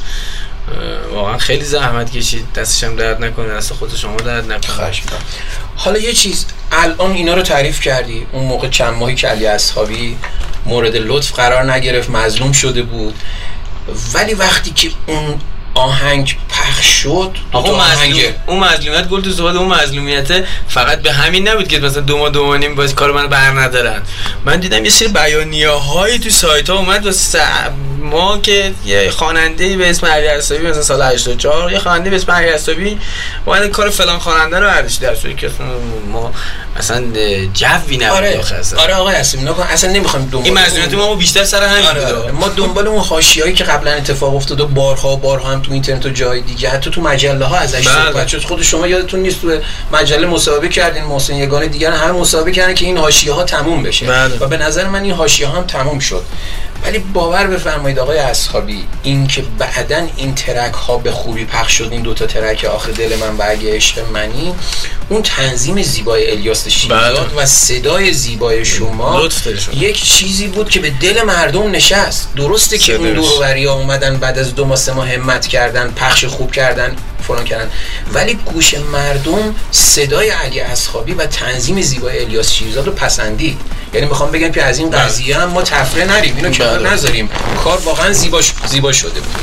Speaker 1: واقعا خیلی زحمت کشید. دستش هم درد نکنه، دست خود شما درد نکنه.
Speaker 3: خواهش می‌کنم. حالا یه چیز، الان اینا رو تعریف کردی، اون موقع چند ماهی که علی اصحابی مورد لطف قرار نگرفت، مظلوم شده بود، ولی وقتی که اون آهنگ پخش شد،
Speaker 1: اون مظلوم اون مظلومیت گل تو صحبت، اون مظلومیت فقط به همین نبود که مثلا دو ماه دو ماه نیم باز کار منو بر ندارن. من دیدم یه سری بیانیه‌هایی تو سایت ها اومد واسه ما که یه خواننده به اسم علی اصحابی مثلا سال هشتاد و چهار یه خواننده به اسم علی اصحابی اومد کار فلان خواننده رو برداشت، در صورتی که ما مثلا جوی نبود.
Speaker 3: آره آره آقا اصلا نکن، اصلا نمی‌خوایم دنبال
Speaker 1: این مظلومیت ما بیشتر سر همین
Speaker 3: آره
Speaker 1: بود.
Speaker 3: ما دنبال اون حاشیه‌ای که قبلا اتفاق افتاده بارها بارها هم تو اینترنت و جای دیگه، حتی تو مجله ها ازش صحبت شد. خود شما یادتون نیست تو مجله مصاحبه کردین، محسن یگانه دیگر همه مصاحبه کردن که این حاشیه ها تموم بشه بله. و به نظر من این حاشیه ها هم تموم شد. ولی باور بفرمایید آقای اصحابی، این که بعدن این ترک ها به خوبی پخش شد، این دوتا ترک آخر دل من و اگه عشق منی، اون تنظیم زیبای الیاس شیرزاد و صدای زیبای شما یک چیزی بود که به دل مردم نشست. درسته که اون دور و بریا اومدن بعد از دو ماه سه ماه همت کردن، پخش خوب کردن، فلان کردن، ولی گوش مردم صدای علی اصحابی و تنظیم زیبای الیاس شیرزاد رو پسندید. یعنی میخوام بگم که از این قضیه هم ما تفره نریم، اینو کنار نذاریم، کار واقعا زیبا زیبا شده بود.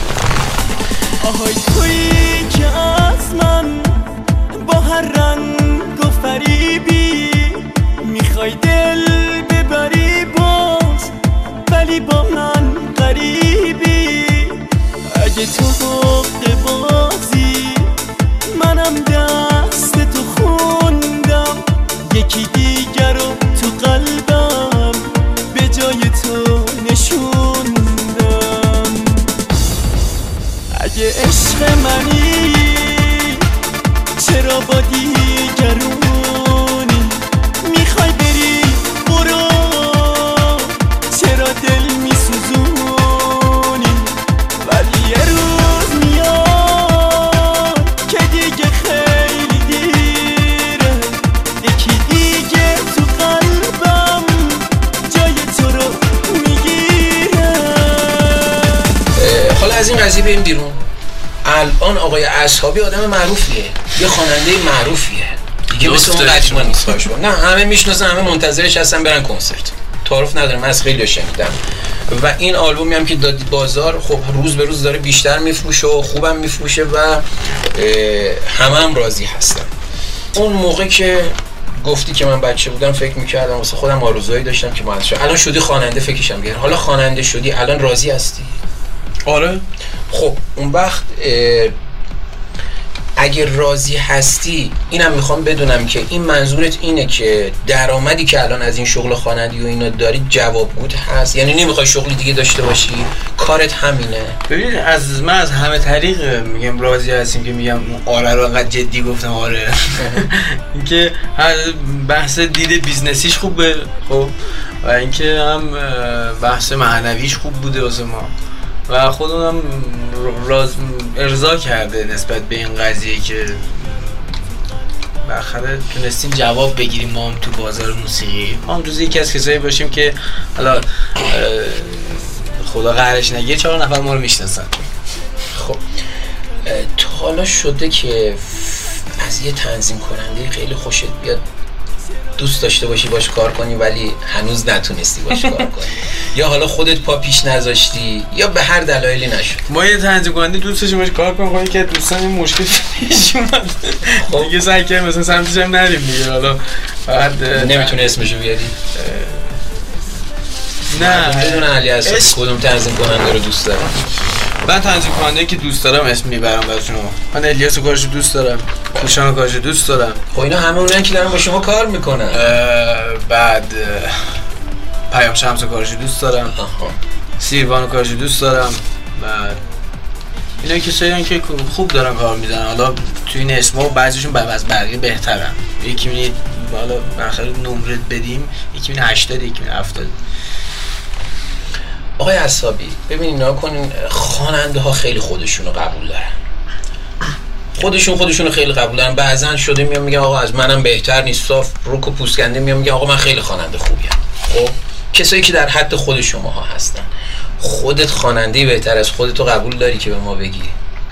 Speaker 5: آهای تویی که از من با هر رنگ و فریبی میخوای دل ببری باز، ولی با من غریبی. اگه تو حق بازی منم دست تو خوندم، یکی دیگر رو تو قلبم به جای تو نشوندم. اگه عشق منی چرا با دیگرونی میخوای بری برو، چرا دل میسوزونی، ولی یه روز میاد که دیگه خیلی دیره، یکی دیگه تو قلبم جای تو رو میگیره.
Speaker 3: حالا از این قضیه بریم بیرون. الان آقای اصحابی آدم معروفیه، یه خواننده معروفیه دیگه، مثل اون قدیما نیست. نه همه میشناسن، همه منتظرش هستن برن کنسرت. تعارف نداره، من از خیلی شنیدم و این آلبومی هم که دادی بازار خب روز به روز داره بیشتر میفروشه و خوبم میفروشه و همه هم راضی هستن. اون موقع که گفتی که من بچه بودم فکر میکردم واسه خودم آرزوهایی داشتم که مهندس شدم. الان شدی خواننده، فکرشم بیار. حالا خواننده شدی، الان راضی هستی؟
Speaker 1: آره.
Speaker 3: خب اون وقت اگه راضی هستی، اینم میخوام بدونم که این منظورت اینه که درآمدی که الان از این شغل خوانندگی و اینا داری جوابگو هست؟ یعنی نمیخوای شغلی دیگه داشته باشی؟ کارت همینه؟
Speaker 1: ببین از من از همه طریق میگم راضی هستیم که میگم آره رو انقدر جدی گفتم آره. اینکه بحث دید بیزنسیش خوبه، خب و اینکه هم بحث معنویش خوب بوده واسه ما و خودمون هم راز ارضا کرده نسبت به این قضیه که بالاخره تونستیم جواب بگیریم ما هم تو بازار موسیقی. ما هم جزو یکی از کسایی باشیم که حالا خدا قهرش نگیره چهار نفر ما رو میشناسن.
Speaker 3: خب تا حالا شده که از یه تنظیم کننده خیلی خوشت بیاد دوست داشته باشی باش کار کنی ولی هنوز نتونستی باش کار کنی، یا حالا خودت پا پیش نذاشتی یا به هر دلایلی نشد؟
Speaker 1: ما یه تنظیم کننده دوست داشتیم باش کار کنیم که دوستان این مشکل پیش اومد دیگه سعی کردیم مثلا سمتش هم نریم دیگه. حالا فقط
Speaker 3: نمیتونه اسمشو بیاری؟
Speaker 1: نه
Speaker 3: بدون علی اصحابی کدوم تنظیم کننده رو دوست دارم؟
Speaker 1: من تنظیم کننده که دوست دارم اسم میبرم براتون. من الیاس و کارشو دوست دارم، کوشان و کارشو دوست دارم.
Speaker 3: خب اینا همه اونن که دارن با شما کار میکنن.
Speaker 1: بعد پیام شمس کارشو دوست دارم، سیروان کارشو دوست دارم و اینا کسایی هستن که خوب دارن کار میزنن. حالا توی این اسما بعضیشون از بقیه بهترن. یکی میگه حالا بالاخره نمره بدیم، یکی میگه هشتاد، یکی میگه هفتاد.
Speaker 3: آقای عصابی ببین اینا کنین، خواننده ها خیلی خودشونو قبول دارن، خودشون خودشونو خیلی قبول دارن. بعضن شده میام میگم آقا از منم بهتر نیست، صاف روک و پوسکنده میام میگم آقا من خیلی خواننده خوبیم. خب کسایی که در حد خود شماها هستن، خودت خواننده بهتر از خودتو قبول داری که به ما بگی؟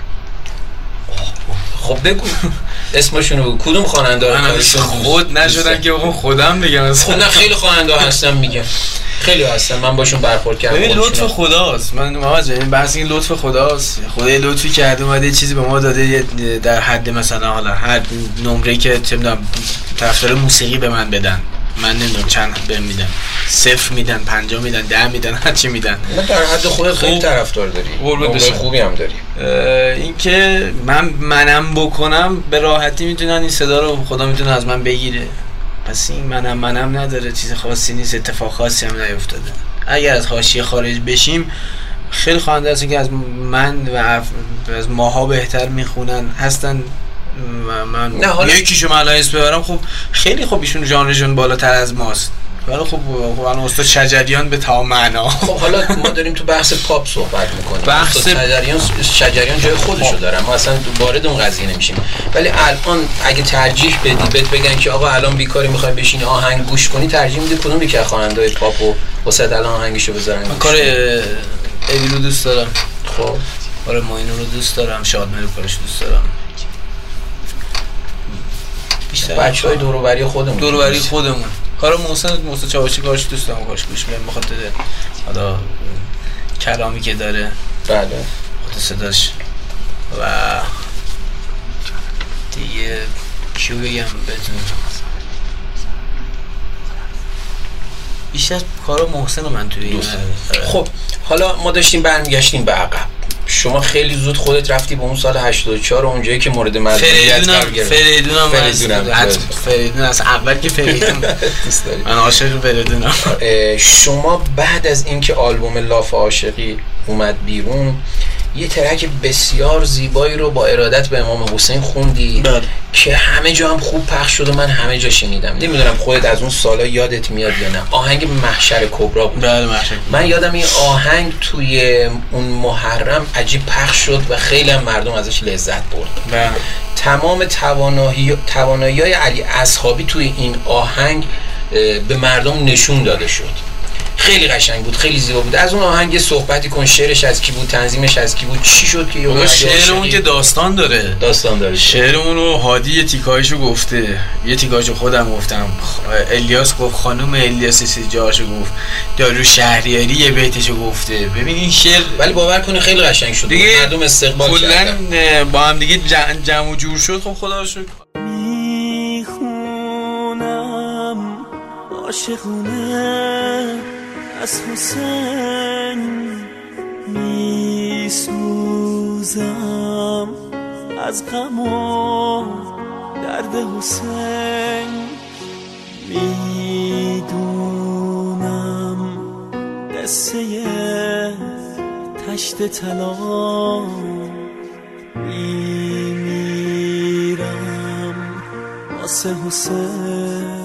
Speaker 3: خب بگو اسمشونو بگو. کدوم خواننده ها
Speaker 1: کارشون خود نشدن که بگم خودم بگم؟
Speaker 3: خب نه خیلی خواننده ها هستن میگم، خیلی هستن، من باشون برخورد کردم.
Speaker 1: ببین لطف خداست، من محمد این بحث این لطف خداست. خدا لطفی کرده اومده چیزی به ما داده در حد مثلا حالا هر نمره که چه میدونم طرفدار موسیقی به من بدن، من نمیدونم چند بهم میدن، صفر میدن، پنجاه میدن، ده میدن، هر چی میدن.
Speaker 3: من در حد خودت خیلی طرفدار داری، نمره خوبی هم داری.
Speaker 1: این که من منم بکنم به راحتی میتونن این صدا رو خدا میتونه از من بگیره. پس این منم منم نداره، چیز خاصی نیست، اتفاق خاصی هم نیفتاده. اگر از حاشیه خارج بشیم خیلی خواننده هستن که از من و از ماها بهتر میخونن هستن. من یکیشو من اسم ببرم، خب خیلی خب ایشون ژانرشون بالاتر از ماست، ولی خب الان استاد شجریان به تمام معنا.
Speaker 3: خب حالا ما داریم تو بحث پاپ صحبت میکنیم، بحث شجریان شجریان جای خودشو داره، ما اصلا وارد اون قضیه نمیشیم. ولی الان اگه ترجیح بدی بهت بگن که آقا الان بیکاری میخوای بشینی آهنگ گوش کنی، ترجیح میدی کدوم یکی از خواننده‌های پاپو واسه الان آهنگشو بذارن؟
Speaker 1: من کار الی رو دوست دارم، خب کار ماینو رو دوست دارم، شادمهر رو کارش دوست دارم.
Speaker 3: بچهای دور و بری خودمون
Speaker 1: دور و بری خودمون کارا محسن محسن چاوشی کارش دوست دارم، کارش گوش میدم بخاطر حالا کلامی که داره،
Speaker 3: بله
Speaker 1: خود صداش و دیگه کیو بگم بهتون. بیشتر کارا محسن رو من توی این.
Speaker 3: خب حالا ما داشتیم برمیگشتیم به عقب، شما خیلی زود خودت رفتی به اون سال هشتاد و چهار اونجایی که مورد مدیریت قرار گرفت.
Speaker 1: فریدونم فریدونم فریدون از اول که فریدون
Speaker 3: دوست داری،
Speaker 1: من عاشق فریدونم.
Speaker 3: شما بعد از اینکه آلبوم لاف عاشقی اومد بیرون یه ترک بسیار زیبایی رو با ارادت به امام حسین خوندی بله. که همه جا هم خوب پخش شد و من همه جا شنیدم. نمیدونم خودت از اون سالا یادت میاد یا نه. آهنگ محشر کبرا بود.
Speaker 1: بله محشر.
Speaker 3: من یادم این آهنگ توی اون محرم عجیب پخش شد و خیلی هم مردم ازش لذت برد.
Speaker 1: بله.
Speaker 3: تمام توانایی توانایی‌های علی اصحابی توی این آهنگ به مردم نشون داده شد. خیلی قشنگ بود، خیلی زیبا بود. از اون آهنگ صحبتی کن، شعرش از کی بود، تنظیمش از کی بود، چی شد که
Speaker 1: یه شعر اون که داستان داره
Speaker 3: داستان داره
Speaker 1: شعر اون رو هادی یه تیکایشو گفته، یه تیکایشو خودم گفتم، الیاس گفت، خانم الیاس سیجاشو گفت، دارو شهریاری یه بیتشو گفته. ببین این شعر
Speaker 3: ولی باور کنی خیلی قشنگ شد، مردم استقبال کردن،
Speaker 1: کلا با هم دیگه جمع و جور شد. خب خدا رو شکر.
Speaker 5: میخونم عاشقونه از حسین، میسوزم از غم و درد حسین، میدونم قصه تشت طلا، میمیرم واسه حسین.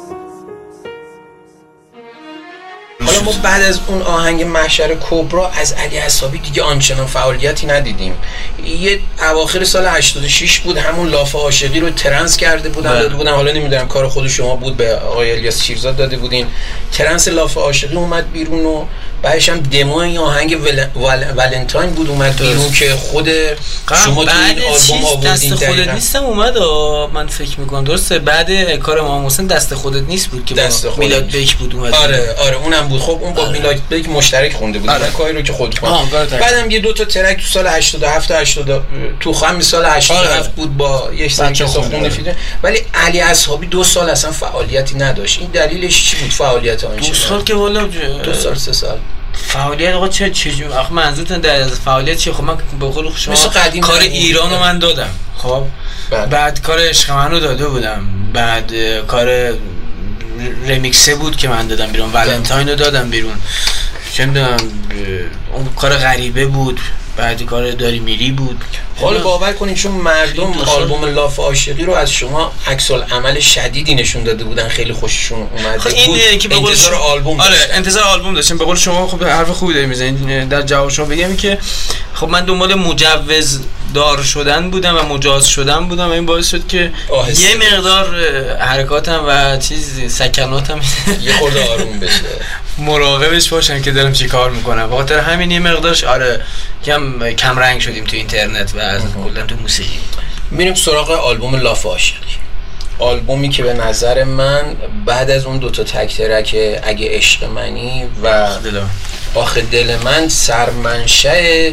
Speaker 3: حالا ما بعد از اون آهنگ محشر کبرا از علی اصحابی دیگه آنچنان فعالیتی ندیدیم. یه اواخر سال هشتاد و شش بود، همون لاف عاشقی رو ترنس کرده بودن داده بودن، حالا نمیدونم کار خود شما بود، به آقای الیاس شیرزاد داده بودین. ترنس لاف عاشقی اومد بیرون و بعدش هم دمو این آهنگ ول... ول... ولنتاین بود اومد بیرون که خود شما تو این آلبوم آوردین.
Speaker 1: دست خودت نیستم اومد آه. من فکر میکنم درسته بعد کار امام حسین دست خودت نیست بود که میلاد بیک بود اومد.
Speaker 3: آره آره اونم بود. خب اون با آره. میلاد بیک مشترک خونده بود آره. کاری رو که خود خون. بعدم یه دو تا ترک تو سال هشتاد و هفت هشتاد تو خام سال هشتاد و هفت آره. بود با یک سنگ ساختون فیلم. ولی علی اصحابی دو سال اصلا فعالیتی نداشت. این دلیلش چی بود فعالیت آنچه؟
Speaker 1: دو سال که والا
Speaker 3: دو سال سه سال
Speaker 1: فعالیت آقا چه چجوری؟ آخه منظورتون در از فعالیت چیه؟ خب من به قول شما کار ایران رو من دادم. خب بعد, بعد کار عشق منو داده بودم، بعد کار رمیکسه بود که من دادم بیرون، ولنتاین رو دادم بیرون، چه میدونم اون کار غریبه بود، بعدی کار داری میری بود.
Speaker 3: حالا باور کنید چون مردم آلبوم لاف عاشقی رو از شما عکس العمل شدیدی نشون داده بودن، خیلی خوششون اومده
Speaker 1: خب این
Speaker 3: بود
Speaker 1: که به قول
Speaker 3: انتظار
Speaker 1: شما
Speaker 3: آلبوم
Speaker 1: آره
Speaker 3: داشتن.
Speaker 1: انتظار آلبوم داشتیم. به قول شما خب حرف خوبی دارید میزنید. در جواب شما بگم که خب من دنبال مجوز دار شدن بودم و مجاز شدن بودم و این باعث شد که
Speaker 3: آهسته
Speaker 1: یه مقدار حرکاتم و چیز سکناتم
Speaker 3: یه خورده آروم بشه،
Speaker 1: مراقبش باشن که دارم چی کار میکنم. به خاطر همین یه مقدارش آره کم کم رنگ شدیم تو اینترنت و از کلا تو موسیقی.
Speaker 3: میریم سراغ آلبوم لاف عاشقی، آلبومی که به نظر من بعد از اون دوتا تک ترک اگه عشق منی و آخه دل من سرمنشأ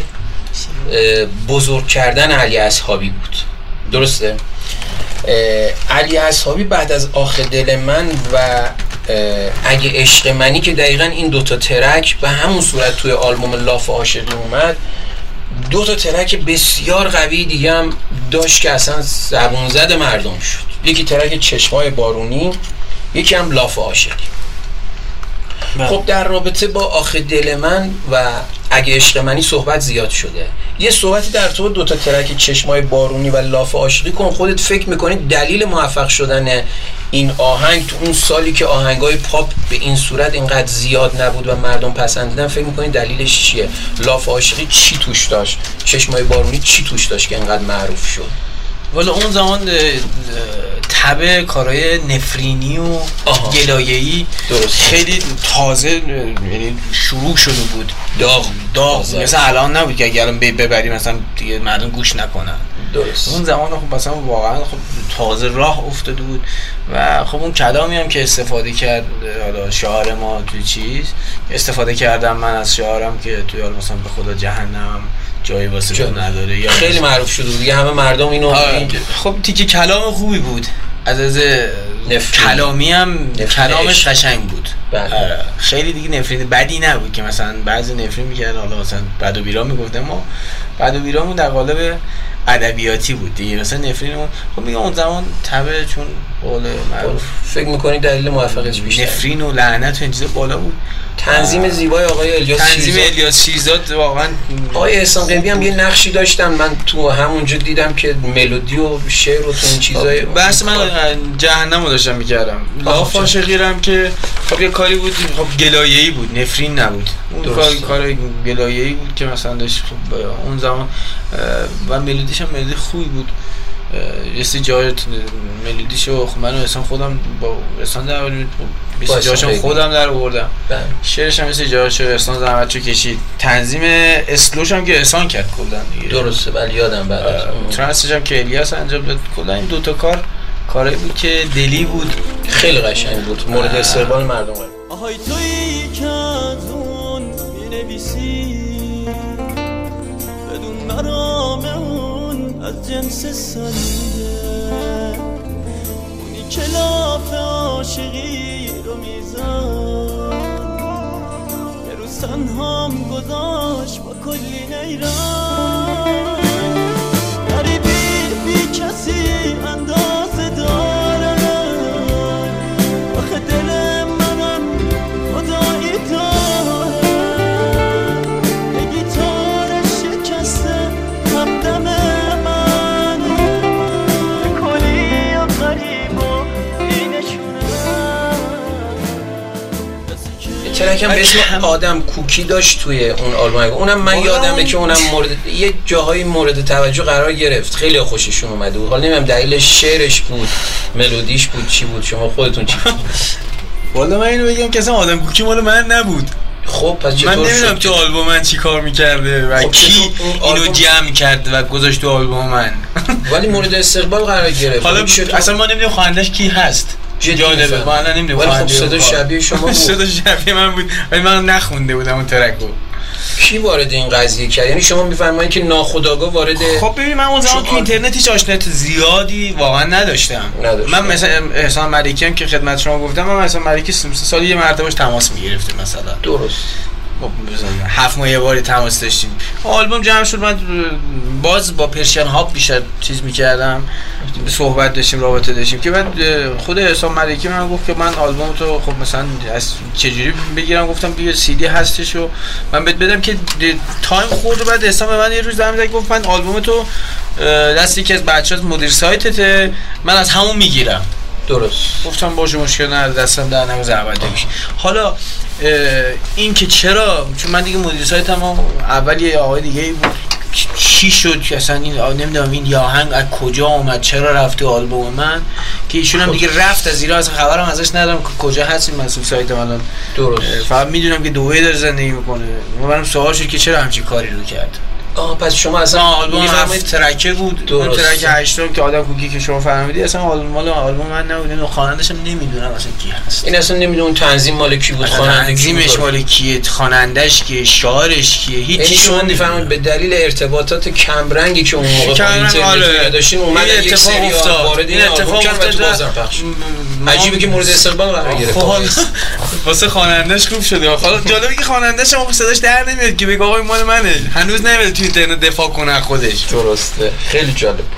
Speaker 3: بزرگ کردن علی اصحابی بود. درسته؟ علی اصحابی بعد از آخه دل من و اگه عشق منی که دقیقا این دوتا ترک به همون صورت توی آلبوم لاف عاشقی اومد، دوتا ترک بسیار قوی دیگه هم داشت که اصلا زبون زد مردم شد. یکی ترک چشمای بارونی، یکی هم لاف عاشقی. خب در رابطه با آخه دل من و اگه عشق منی صحبت زیاد شده. یه صحبتی در تو دوتا ترک چشمای بارونی و لاف عاشقی کن. خودت فکر میکنی دلیل موفق شدن این آهنگ تو اون سالی که آهنگای پاپ به این صورت اینقدر زیاد نبود و مردم پسندیدن، فکر میکنی دلیلش چیه؟ لاف عاشقی چی توش داشت؟ چشمای بارونی چی توش داشت که اینقدر معروف شد؟
Speaker 1: والا اون زمان تبع کارهای نفرینی و گلایه‌ای خیلی تازه یعنی شروع شده بود، داغ داغ مثلا الان نبود که اگه الان ببری مثلا دیگه مردم گوش نکنن.
Speaker 3: درست.
Speaker 1: اون زمان خب مثلا واقعا خب تازه راه افتاده بود و خب اون کلامی هم که استفاده کرد حالا شعار ما توی چیز استفاده کردم من از شعارم که توی حالا مثلا به خدا جهنم جایی واسه تو نداره یا
Speaker 3: خیلی معروف شده بود دیگه، همه مردم اینو این...
Speaker 1: خب تیکه کلام خوبی بود، از از کلامی هم کلامش قشنگ بود. آره. خیلی دیگه نفرین بدی نبود که مثلا بعضی نفرین میکرد حالا مثلا بد و بیرا میگفتم، ما بد و بیرامون در قالب ادبیاتی بود دیگه، مثلا نفرینمون خب میگم اون زمان تبع چون قول معروف.
Speaker 3: فکر میکنی دلیل موفقیتش بیشتر
Speaker 1: نفرین و لعنت و این چیزا بالا بود.
Speaker 3: تنظیم زیبای آقای الیاس
Speaker 1: تنظیم الیاس شیرزاد واقعا.
Speaker 3: آقای احسان قیبی هم یه نقشی داشتن، من تو همونجا دیدم که ملودی و شعر و تو این چیزای
Speaker 1: بس من جهنمو داشتم میکردم. لاف عاشقی هم که خب یه کاری بود خب گلایه‌ای بود، نفرین نبود. اون کار کار گلایه‌ای بود که مثلا داشت خب اون زمان و ملودیش هم ملودی خوبی بود. یه سری جای ملودیشو خب من احسان خودم با احسان در بیست جاشم خودم در آوردم. شعرش هم یه سری جایشو احسان زحمتشو کشید. تنظیم اسلوش هم که احسان کرد کلا دیگه.
Speaker 3: درسته ولی یادم بعد از اون
Speaker 1: ترانسش هم که الیاس انجام داد. کلا این دو تا کار کاری بود که دلی بود،
Speaker 3: خیلی قشنگ بود، مورد استقبال مردم بود.
Speaker 5: آهای تویی که از اون می‌نویسی بدون مرام اون از جنس سنده، اونی که لاف عاشقی رو میزن یه روز تنهام گذاشت با کلی نیران، غریبی بی کسی اندازه داره آخه دل منم خدایی داره، یه گیتار شکسته همدم من، یه کلی و غریب و اینشونه.
Speaker 3: یه ترک هم به اسم آدم کوکی داشت توی اون آلبوم، اونم من یادمه که اونم مورد یه جاهای مورد توجه قرار گرفت، خیلی خوششون اومده بود. حالا نمیدونم دلیلش شعرش بود، ملودیش بود، چی بود، شما خودتون چی بود؟
Speaker 1: والا من اینو بگم که اصلا آدم کوکی مال من نبود.
Speaker 3: خب پس چطور
Speaker 1: من نمیدونم تو آلبوم من چی کار میکرده و خب کی اینو جمع کرد و گذاشت تو آلبوم من.
Speaker 3: ولی مورد استقبال قرار گرفت.
Speaker 1: حالا اصلا ما نمیدونیم خوانندش کی هست. جالبه ما الان نمیدونیم
Speaker 3: ولی خب صدا شبیه شما بود.
Speaker 1: صدا شبیه من بود ولی من نخونده بودم اون ترکو.
Speaker 3: کی وارد این قضیه کرد؟ یعنی شما میفرمایید که ناخودآگاه وارد.
Speaker 1: خب ببین من اون زمان تو اینترنت هیچ آشنایت زیادی واقعا نداشتم.
Speaker 3: نداشتم.
Speaker 1: من مثلا احسان ملکی هم که خدمت شما گفتم، من مثلا ملکی سال یه مرتبهش تماس میگرفتیم مثلا.
Speaker 3: درست.
Speaker 1: هفت ماه یه باری تماس داشتیم. آلبوم جمع شد، من باز با پرشین هاب بیشتر چیز میکردم، صحبت داشتیم، رابطه داشتیم که من خود حسام ملکی من گفت که من آلبوم تو خب مثلا از چجوری بگیرم، گفتم بیا سی دی هستش و من بهت بدم که تایم خورد. بعد حسام به من یه روز زنگ زد گفت من آلبوم تو دست یکی از بچه‌ها مدیر سایتته، من از همون میگیرم.
Speaker 3: درست.
Speaker 1: گفتم باشه مشکل نداره، دستم در نمیاد زحمت نمیشه. حالا این که چرا، چون من دیگه مدیر سایتم اول یه آقای دیگه ای بود، چی شد که اصلا این نمیدونم این آهنگ از کجا اومد، چرا رفت تو آلبوم من، که ایشون هم دیگه رفت از ایران، اصلا خبرم ازش ندارم که کجا هست این مسئول سایتم الان.
Speaker 3: درست.
Speaker 1: فقط میدونم که دبی داره زندگی میکنه. منم سوال شد که چرا همچین کاری رو کرد.
Speaker 3: آه پس شما اصلا
Speaker 1: آلبوم هفت ترکه بود، اون ترک هشتم که آدم کوکی که شما فهمیدی اصلا آلبوم مال آلبوم من نبود، اینو خواننده‌ش هم نمیدونم اصلا کی هست.
Speaker 3: این اصلا نمیدونم تنظیم مال کی بود،
Speaker 1: خواننده تنظیمش مال کیه، خواننده‌اش کیه، شاعرش کیه، هیچ چیزی شما
Speaker 3: نمیفهمید. به دلیل ارتباطات کم رنگی که اون موقع با اینترنت داشتین اومد یک سری وارد این اتفاق افتاد، بازم پخش. عجیبه که مورد استقبال قرار گرفت.
Speaker 1: واسه خواننده‌اش خوب شده. حالا جالبه که خواننده‌ش هم صداش در نمیاد که بگه آقا مال منه، هنوز نمیاد تو اینترنت دفاع کنه خودش.
Speaker 3: درسته، خیلی جالب بود.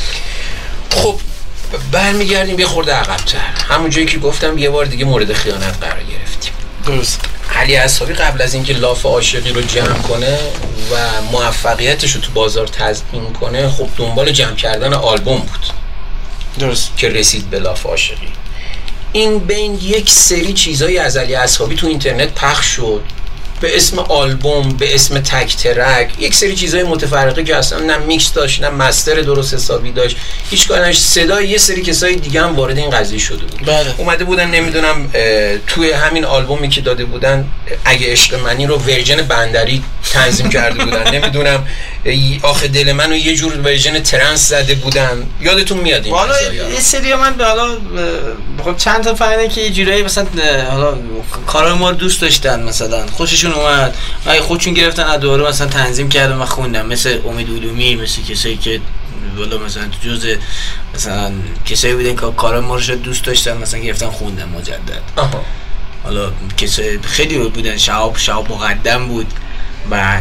Speaker 3: خب برمیگردیم یه خورده عقب‌تر، همون جایی که گفتم یه بار دیگه مورد خیانت قرار گرفتیم.
Speaker 1: درست.
Speaker 3: علی عصابی قبل از اینکه لاف عاشقی رو جمع کنه و موفقیتش رو تو بازار تضمین کنه، خب دنبال جمع کردن آلبوم بود.
Speaker 1: درست.
Speaker 3: که رسید به لاف عاشقی. این بین یک سری چیزایی از علی عصابی تو اینترنت پخش شد به اسم آلبوم، به اسم تک ترک، یک سری چیزای متفرقه که اصلا نه میکس داشت نه مستر درست حسابی داشت، هیچ کارش. صدای یه سری کسای دیگه هم وارد این قضیه شده بود.
Speaker 1: بله.
Speaker 3: اومده بودن نمیدونم توی همین آلبومی که داده بودن اگه عشق منی رو ورژن بندری تنظیم کرده بودن، نمیدونم آخه دل منو یه جور ورژن ترنس زده بودن. یادتون میاد این
Speaker 1: حالا یه سری من حالا خب چند تا فنه که یه جورایی مثلا حالا کارای ما رو دوست داشتن، مثلا خوششون اومد و خودشون گرفتن از دوره مثلا تنظیم کردم و خوندم، مثل امید علومی، مثل کسایی که والا مثلا جزء مثلا کسایی بودن که کارای ما رو دوست داشتن، مثلا گرفتن خوندم مجدد. آها. حالا کسایی خیلی بودن، شهاب شهاب مقدم بود، بعد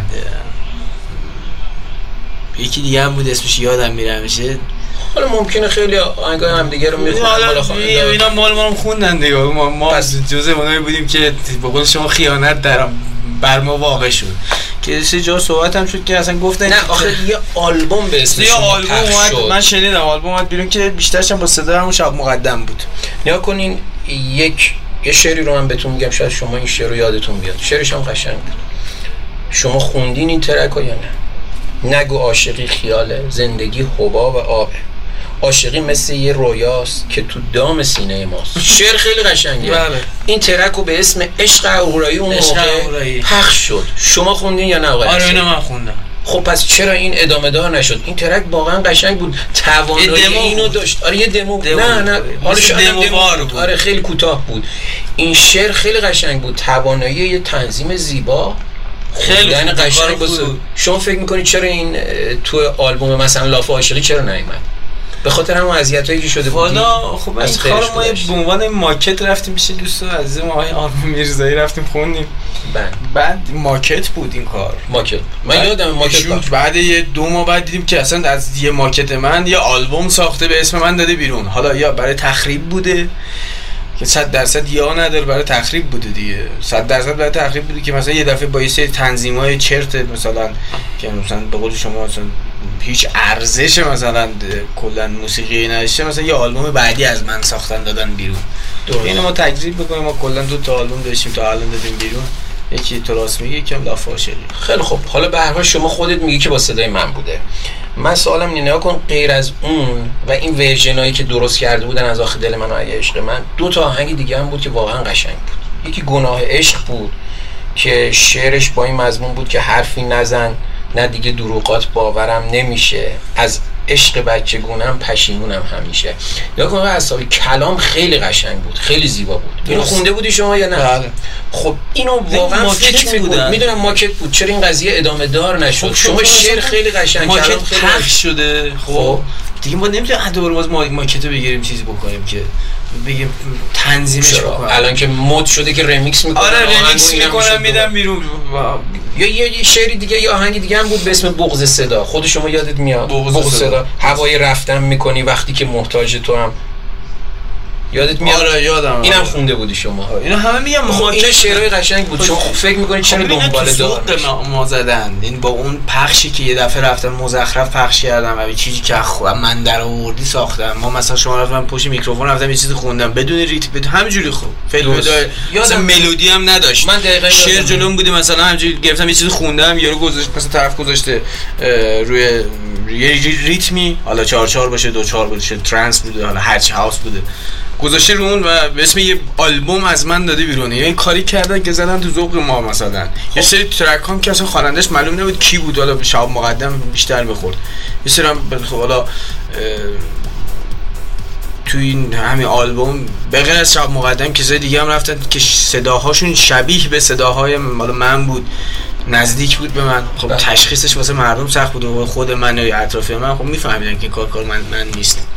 Speaker 1: یکی دیگه هم بود اسمش یادم میره میشه.
Speaker 3: حالا ممکنه خیلی آهنگای هم دیگه رو میخونن، مال خواننده
Speaker 1: اینا مال ما رو خوندن دیگه. ما ما جزء اونایی بودیم که به قول شما خیانت در بر ما واقع شد، که سه جا صحبت هم شد که اصلا گفتن
Speaker 3: نه آخه یه آلبوم به اسم
Speaker 1: شما آلبوم اومد، من شنیدم آلبوم اومد بیرون که بیشترش هم با صدای همون شب مقدم بود.
Speaker 3: نیا کنین یک یه شعری رو من بهتون میگم، شاید شما این شعر رو یادتون بیاد. شعرش هم قشنگ بود. شما خوندین این ترکو یا نه؟ نگو عاشقی خیاله، زندگی حباب و آبه، عاشقی مثل یه رویاست که تو دام سینه ماست. شعر خیلی قشنگه.
Speaker 1: بله.
Speaker 3: این ترکو به اسم عشق اهورایی اون موقع پخش شد. شما خوندین یا نه آقا؟
Speaker 1: آره اینو من خوندم.
Speaker 3: خب پس چرا این ادامه دار نشد؟ این ترک واقعا قشنگ بود، توانایی اینو داشت. آره یه دمو, دمو نه نه حالا دمو, دمو بود. آره خیلی کوتاه بود. این شعر خیلی قشنگ بود، توانایی یه تنظیم زیبا، خیلی یعنی قشنگ بود. شما فکر میکنید چرا این تو آلبوم مثلا لاف عاشقی چرا نیومد؟ به خاطر همون اذیتایی که شده بود.
Speaker 1: والا خب این کارو ما به عنوان ماکت رفتیم پیش دوستان عزیز ما آقای آرمان میرزایی، رفتیم خوندیم.
Speaker 3: بعد
Speaker 1: بعد ماکت بود این کار.
Speaker 3: ماکت. من یادم ماکت بود.
Speaker 1: بعد یه دو ماه بعد دیدیم که اصلا از یه ماکت من یه آلبوم ساخته به اسم من داده بیرون. حالا یا برای تخریب بوده که صد درصد یا نداره، برای تخریب بوده دیگه. صد درصد برای تخریب بوده که مثلا یه دفعه با یه سری تنظیمای چرت مثلا که مثلا به قول شما مثلا هیچ ارزش مثلا کلا موسیقی نداشته، مثلا یه آلبوم بعدی از من ساختن دادن بیرون. اینو ما تکذیب بکنیم، ما کلا دو تا آلبوم داشتیم تا الان دادیم بیرون، یکی تو راست میگی یکم لاف عاشقی.
Speaker 3: خیلی خوب، حالا به هر حال شما خودت میگی که با صدای من بوده. من سوالم اینه، نگاه کن غیر از اون و این ورژنایی که درست کرده بودن از آخه دل من و اگه عشق من، دو تا آهنگ دیگه هم بود که واقعا قشنگ بود. یکی گناه عشق بود که شعرش با این مضمون بود که حرفی نزن نه دیگه دروغات باورم نمیشه، از عشق بچگونم پشیمونم همیشه. یا کنه اصلا کلام خیلی قشنگ بود، خیلی زیبا بود. اینو خونده بودی شما یا نه؟
Speaker 1: بله.
Speaker 3: خب اینو واقعا فکر می‌کنم، میدونم ماکت بود، چرا این قضیه ادامه دار نشد؟ خب شما شعر خیلی قشنگ
Speaker 1: ماکت پخش شده. خب دیگه ما نمیتونیم دوباره باز ما ماکتو بگیریم چیزی بکنیم که بگیم تنظیمش بکنم.
Speaker 3: الان که مد شده که ریمیکس میکنن،
Speaker 1: آره ریمیکس میکنم میدم بیرون.
Speaker 3: یا یه شعری دیگه یا آهنگ دیگه هم بود به اسم بغض صدا، خود شما یادت میاد؟ بغض صدا. هوای رفتن میکنی وقتی که محتاج تو هم یادت میاد؟
Speaker 1: آره یادم.
Speaker 3: اینم خونده بودی شما.
Speaker 1: اینا همه میگم
Speaker 3: این شعرهای قشنگ بود. شما فکر میکنید چرا دنبال دار
Speaker 1: ما, ما زدن؟ این با اون پخشی که یه دفعه رفتن مزخرف پخش کردم و چیزی که خودم من در آوردی ساختم. ما مثلا شما رفتم پشت میکروفون رفتم یه چیزی خوندم بدون ریتم بدون همینجوری خوب فعل بدای مثلا ملودی هم نداشت.
Speaker 3: من دقیقاً
Speaker 1: شعر جلوم بوده مثلا همینجوری گرفتم یه چیزی خوندم یارو گذاشت مثلا طرف گذاشته روی یه ریتمی حالا چهار چهار باشه دو چهار باشه ترانس بوده حالا هر چی هاوس بوده گذاشته رو اون و به اسم یه آلبوم از من داده بیرون. یعنی کاری کردن که زدن تو ذوق ما مثلا. یه سری ترک هم که اصلا خواننده‌اش معلوم نبود کی بود، حالا شب مقدم بیشتر می‌خورد. یه سری هم حالا تو این همین آلبوم به غیر از شب مقدم کسای دیگه هم رفتن که صداهاشون شبیه به صداهای مال من بود، نزدیک بود به من. خب تشخیصش واسه مردم سخت بود و خود من و اطراف من خب میفهمیدن که کار کار من من نیست.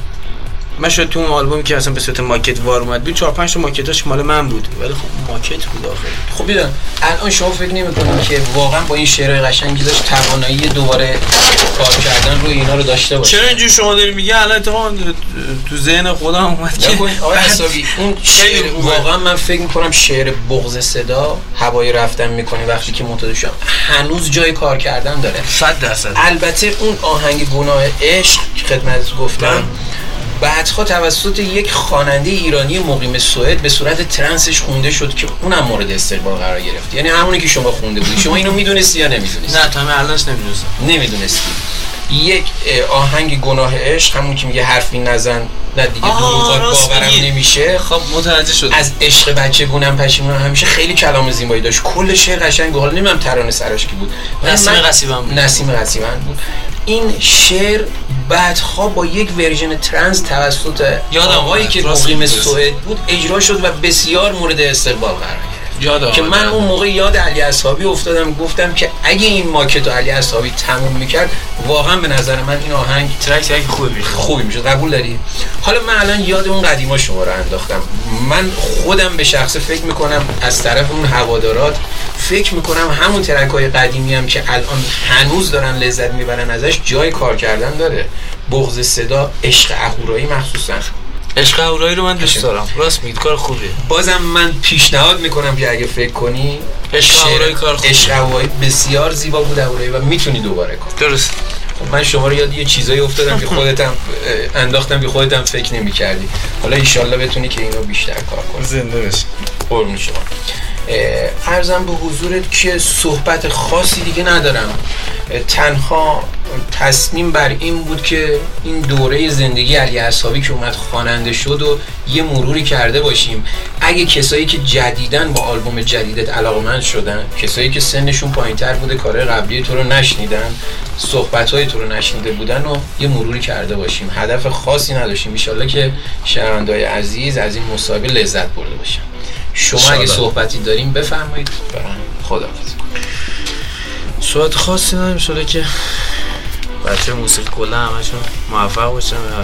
Speaker 1: من شاید تو اون آلبومی که اصلا به صورت ماکت وار اومد بود چهار پنج تا ماکتاش مال من بود ولی خب ماکت بود آخر.
Speaker 3: خب دیدم الان شما فکر نمی‌کنید که واقعا با این شعرهای قشنگی داشت توانایی دوباره کار کردن روی اینا رو داشته باشه؟
Speaker 1: چرا اینجوری شما داری میگی؟ الان اتفاقا تو ذهن خودم اومد که
Speaker 3: آقای حسابی اون شعر واقعا من فکر می‌کنم شعر بغض صدا هوای رفتن می‌کنه وقتی که معتاد شدم هنوز جای کار کردن داره
Speaker 1: صد درصد.
Speaker 3: البته اون آهنگ گناه عشق خدمت گفتم بعدها توسط یک خواننده ایرانی مقیم سوئد به صورت ترنسش خونده شد که اونم مورد استقبال قرار گرفت. یعنی همونی که شما خونده بودی. شما اینو میدونستی یا نمیدونستی؟
Speaker 1: نه تا من الانش نمیدونستم.
Speaker 3: نمیدونستی. یک آهنگ گناه عشق همون که میگه حرفی نزن نه دیگه دروغات باورم نمیشه.
Speaker 1: خب متوجه شد.
Speaker 3: از عشق بچگونم پشیمونم همیشه خیلی کلام زیبایی داشت. کل شعر قشنگ حالا نمیدونم ترانه سراش کی بود.
Speaker 1: نسیم قصیبان بود.
Speaker 3: نسیم قصیبان بود. این شعر بعدها با یک ورژن ترنس توسط آقایی که مقیم سوئد بود اجرا شد و بسیار مورد استقبال قرار گرفت. که من اون موقع یاد علی اصحابی افتادم گفتم که اگه این ماکت علی اصحابی تموم میکرد واقعا به نظر من این آهنگ
Speaker 1: ترک ترک خوبی میشد.
Speaker 3: خوبی میشد. قبول داری؟ حالا من الان یاد اون قدیما شما رو انداختم. من خودم به شخص فکر میکنم از طرف اون هوادارات فکر میکنم همون ترک‌های قدیمی هم که الان هنوز دارن لذت میبرن ازش جای کار کردن داره. بغض صدا، عشق اهورایی مخصوصا.
Speaker 1: عشق اهورایی رو من دوست دارم. راست میگی کار خوبیه.
Speaker 3: بازم من پیشنهاد میکنم که اگه فکر کنی
Speaker 1: عشق اهورایی کار خوبیه.
Speaker 3: عشق اهورایی بسیار زیبا بود اهورایی و میتونی دوباره کنی.
Speaker 1: درست.
Speaker 3: من شما رو یاد یه چیزایی افتادم که خودت هم انداختم که خودت هم فکر نمی‌کردی. حالا ان شاءالله بتونی که اینو بیشتر کار کنی.
Speaker 1: زنده باشی.
Speaker 3: قربون شما. عرضم به حضورت که صحبت خاصی دیگه ندارم. تنها تصمیم بر این بود که این دوره زندگی علی اصحابی که اومد خواننده شد و یه مروری کرده باشیم. اگه کسایی که جدیدن با آلبوم جدیدت علاقه‌مند شدن، کسایی که سنشون پایین‌تر بوده کارهای قبلی تو رو نشنیدن، صحبت‌های تو رو نشنیده بودن و یه مروری کرده باشیم. هدف خاصی نداشتیم. ان شاءالله که شنونده‌های عزیز از این مصاحبه لذت برده باشن. شما اگه صحبتی داریم بفرمایید. خداحافظ.
Speaker 1: صحبت خاصی نداریم شده که بچه موسیقی کلا همشون موفق باشن و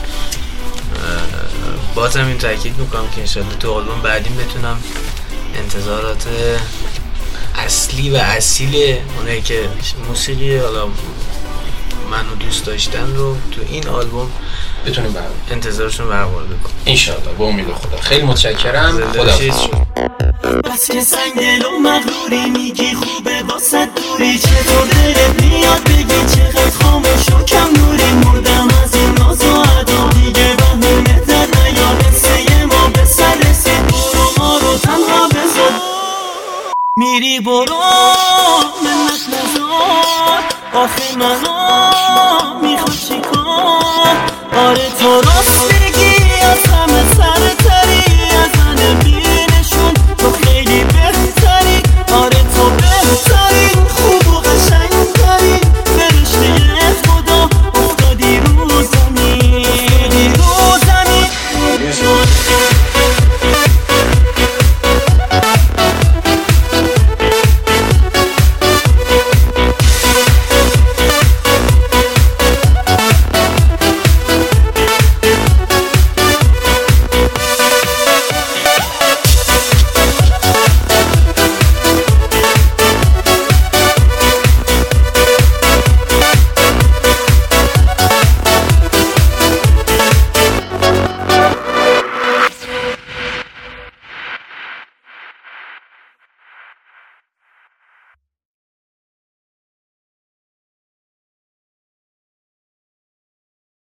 Speaker 1: بازم این تاکید میکنم که انشالله تو آلبوم بعدیم بتونم انتظارات اصلی و اصیل اونایی که موسیقی حالا منو دوست داشتن رو تو این آلبوم
Speaker 3: بتونیم برام
Speaker 1: انتظارشون برآورده کنیم
Speaker 3: ان شاء الله. با امید خدا. خیلی متشکرم. خدا
Speaker 5: بس که سنگل و مغروری میگی خوبه واسه دوری چطور دلت میاد بگی چقدر خاموش و کم نوری مردم از این ناز و عدا دیگه بهونه در نیاد قصه ما به سر رسید برو ما رو تنها بذار میری برو منت نزار آخه منو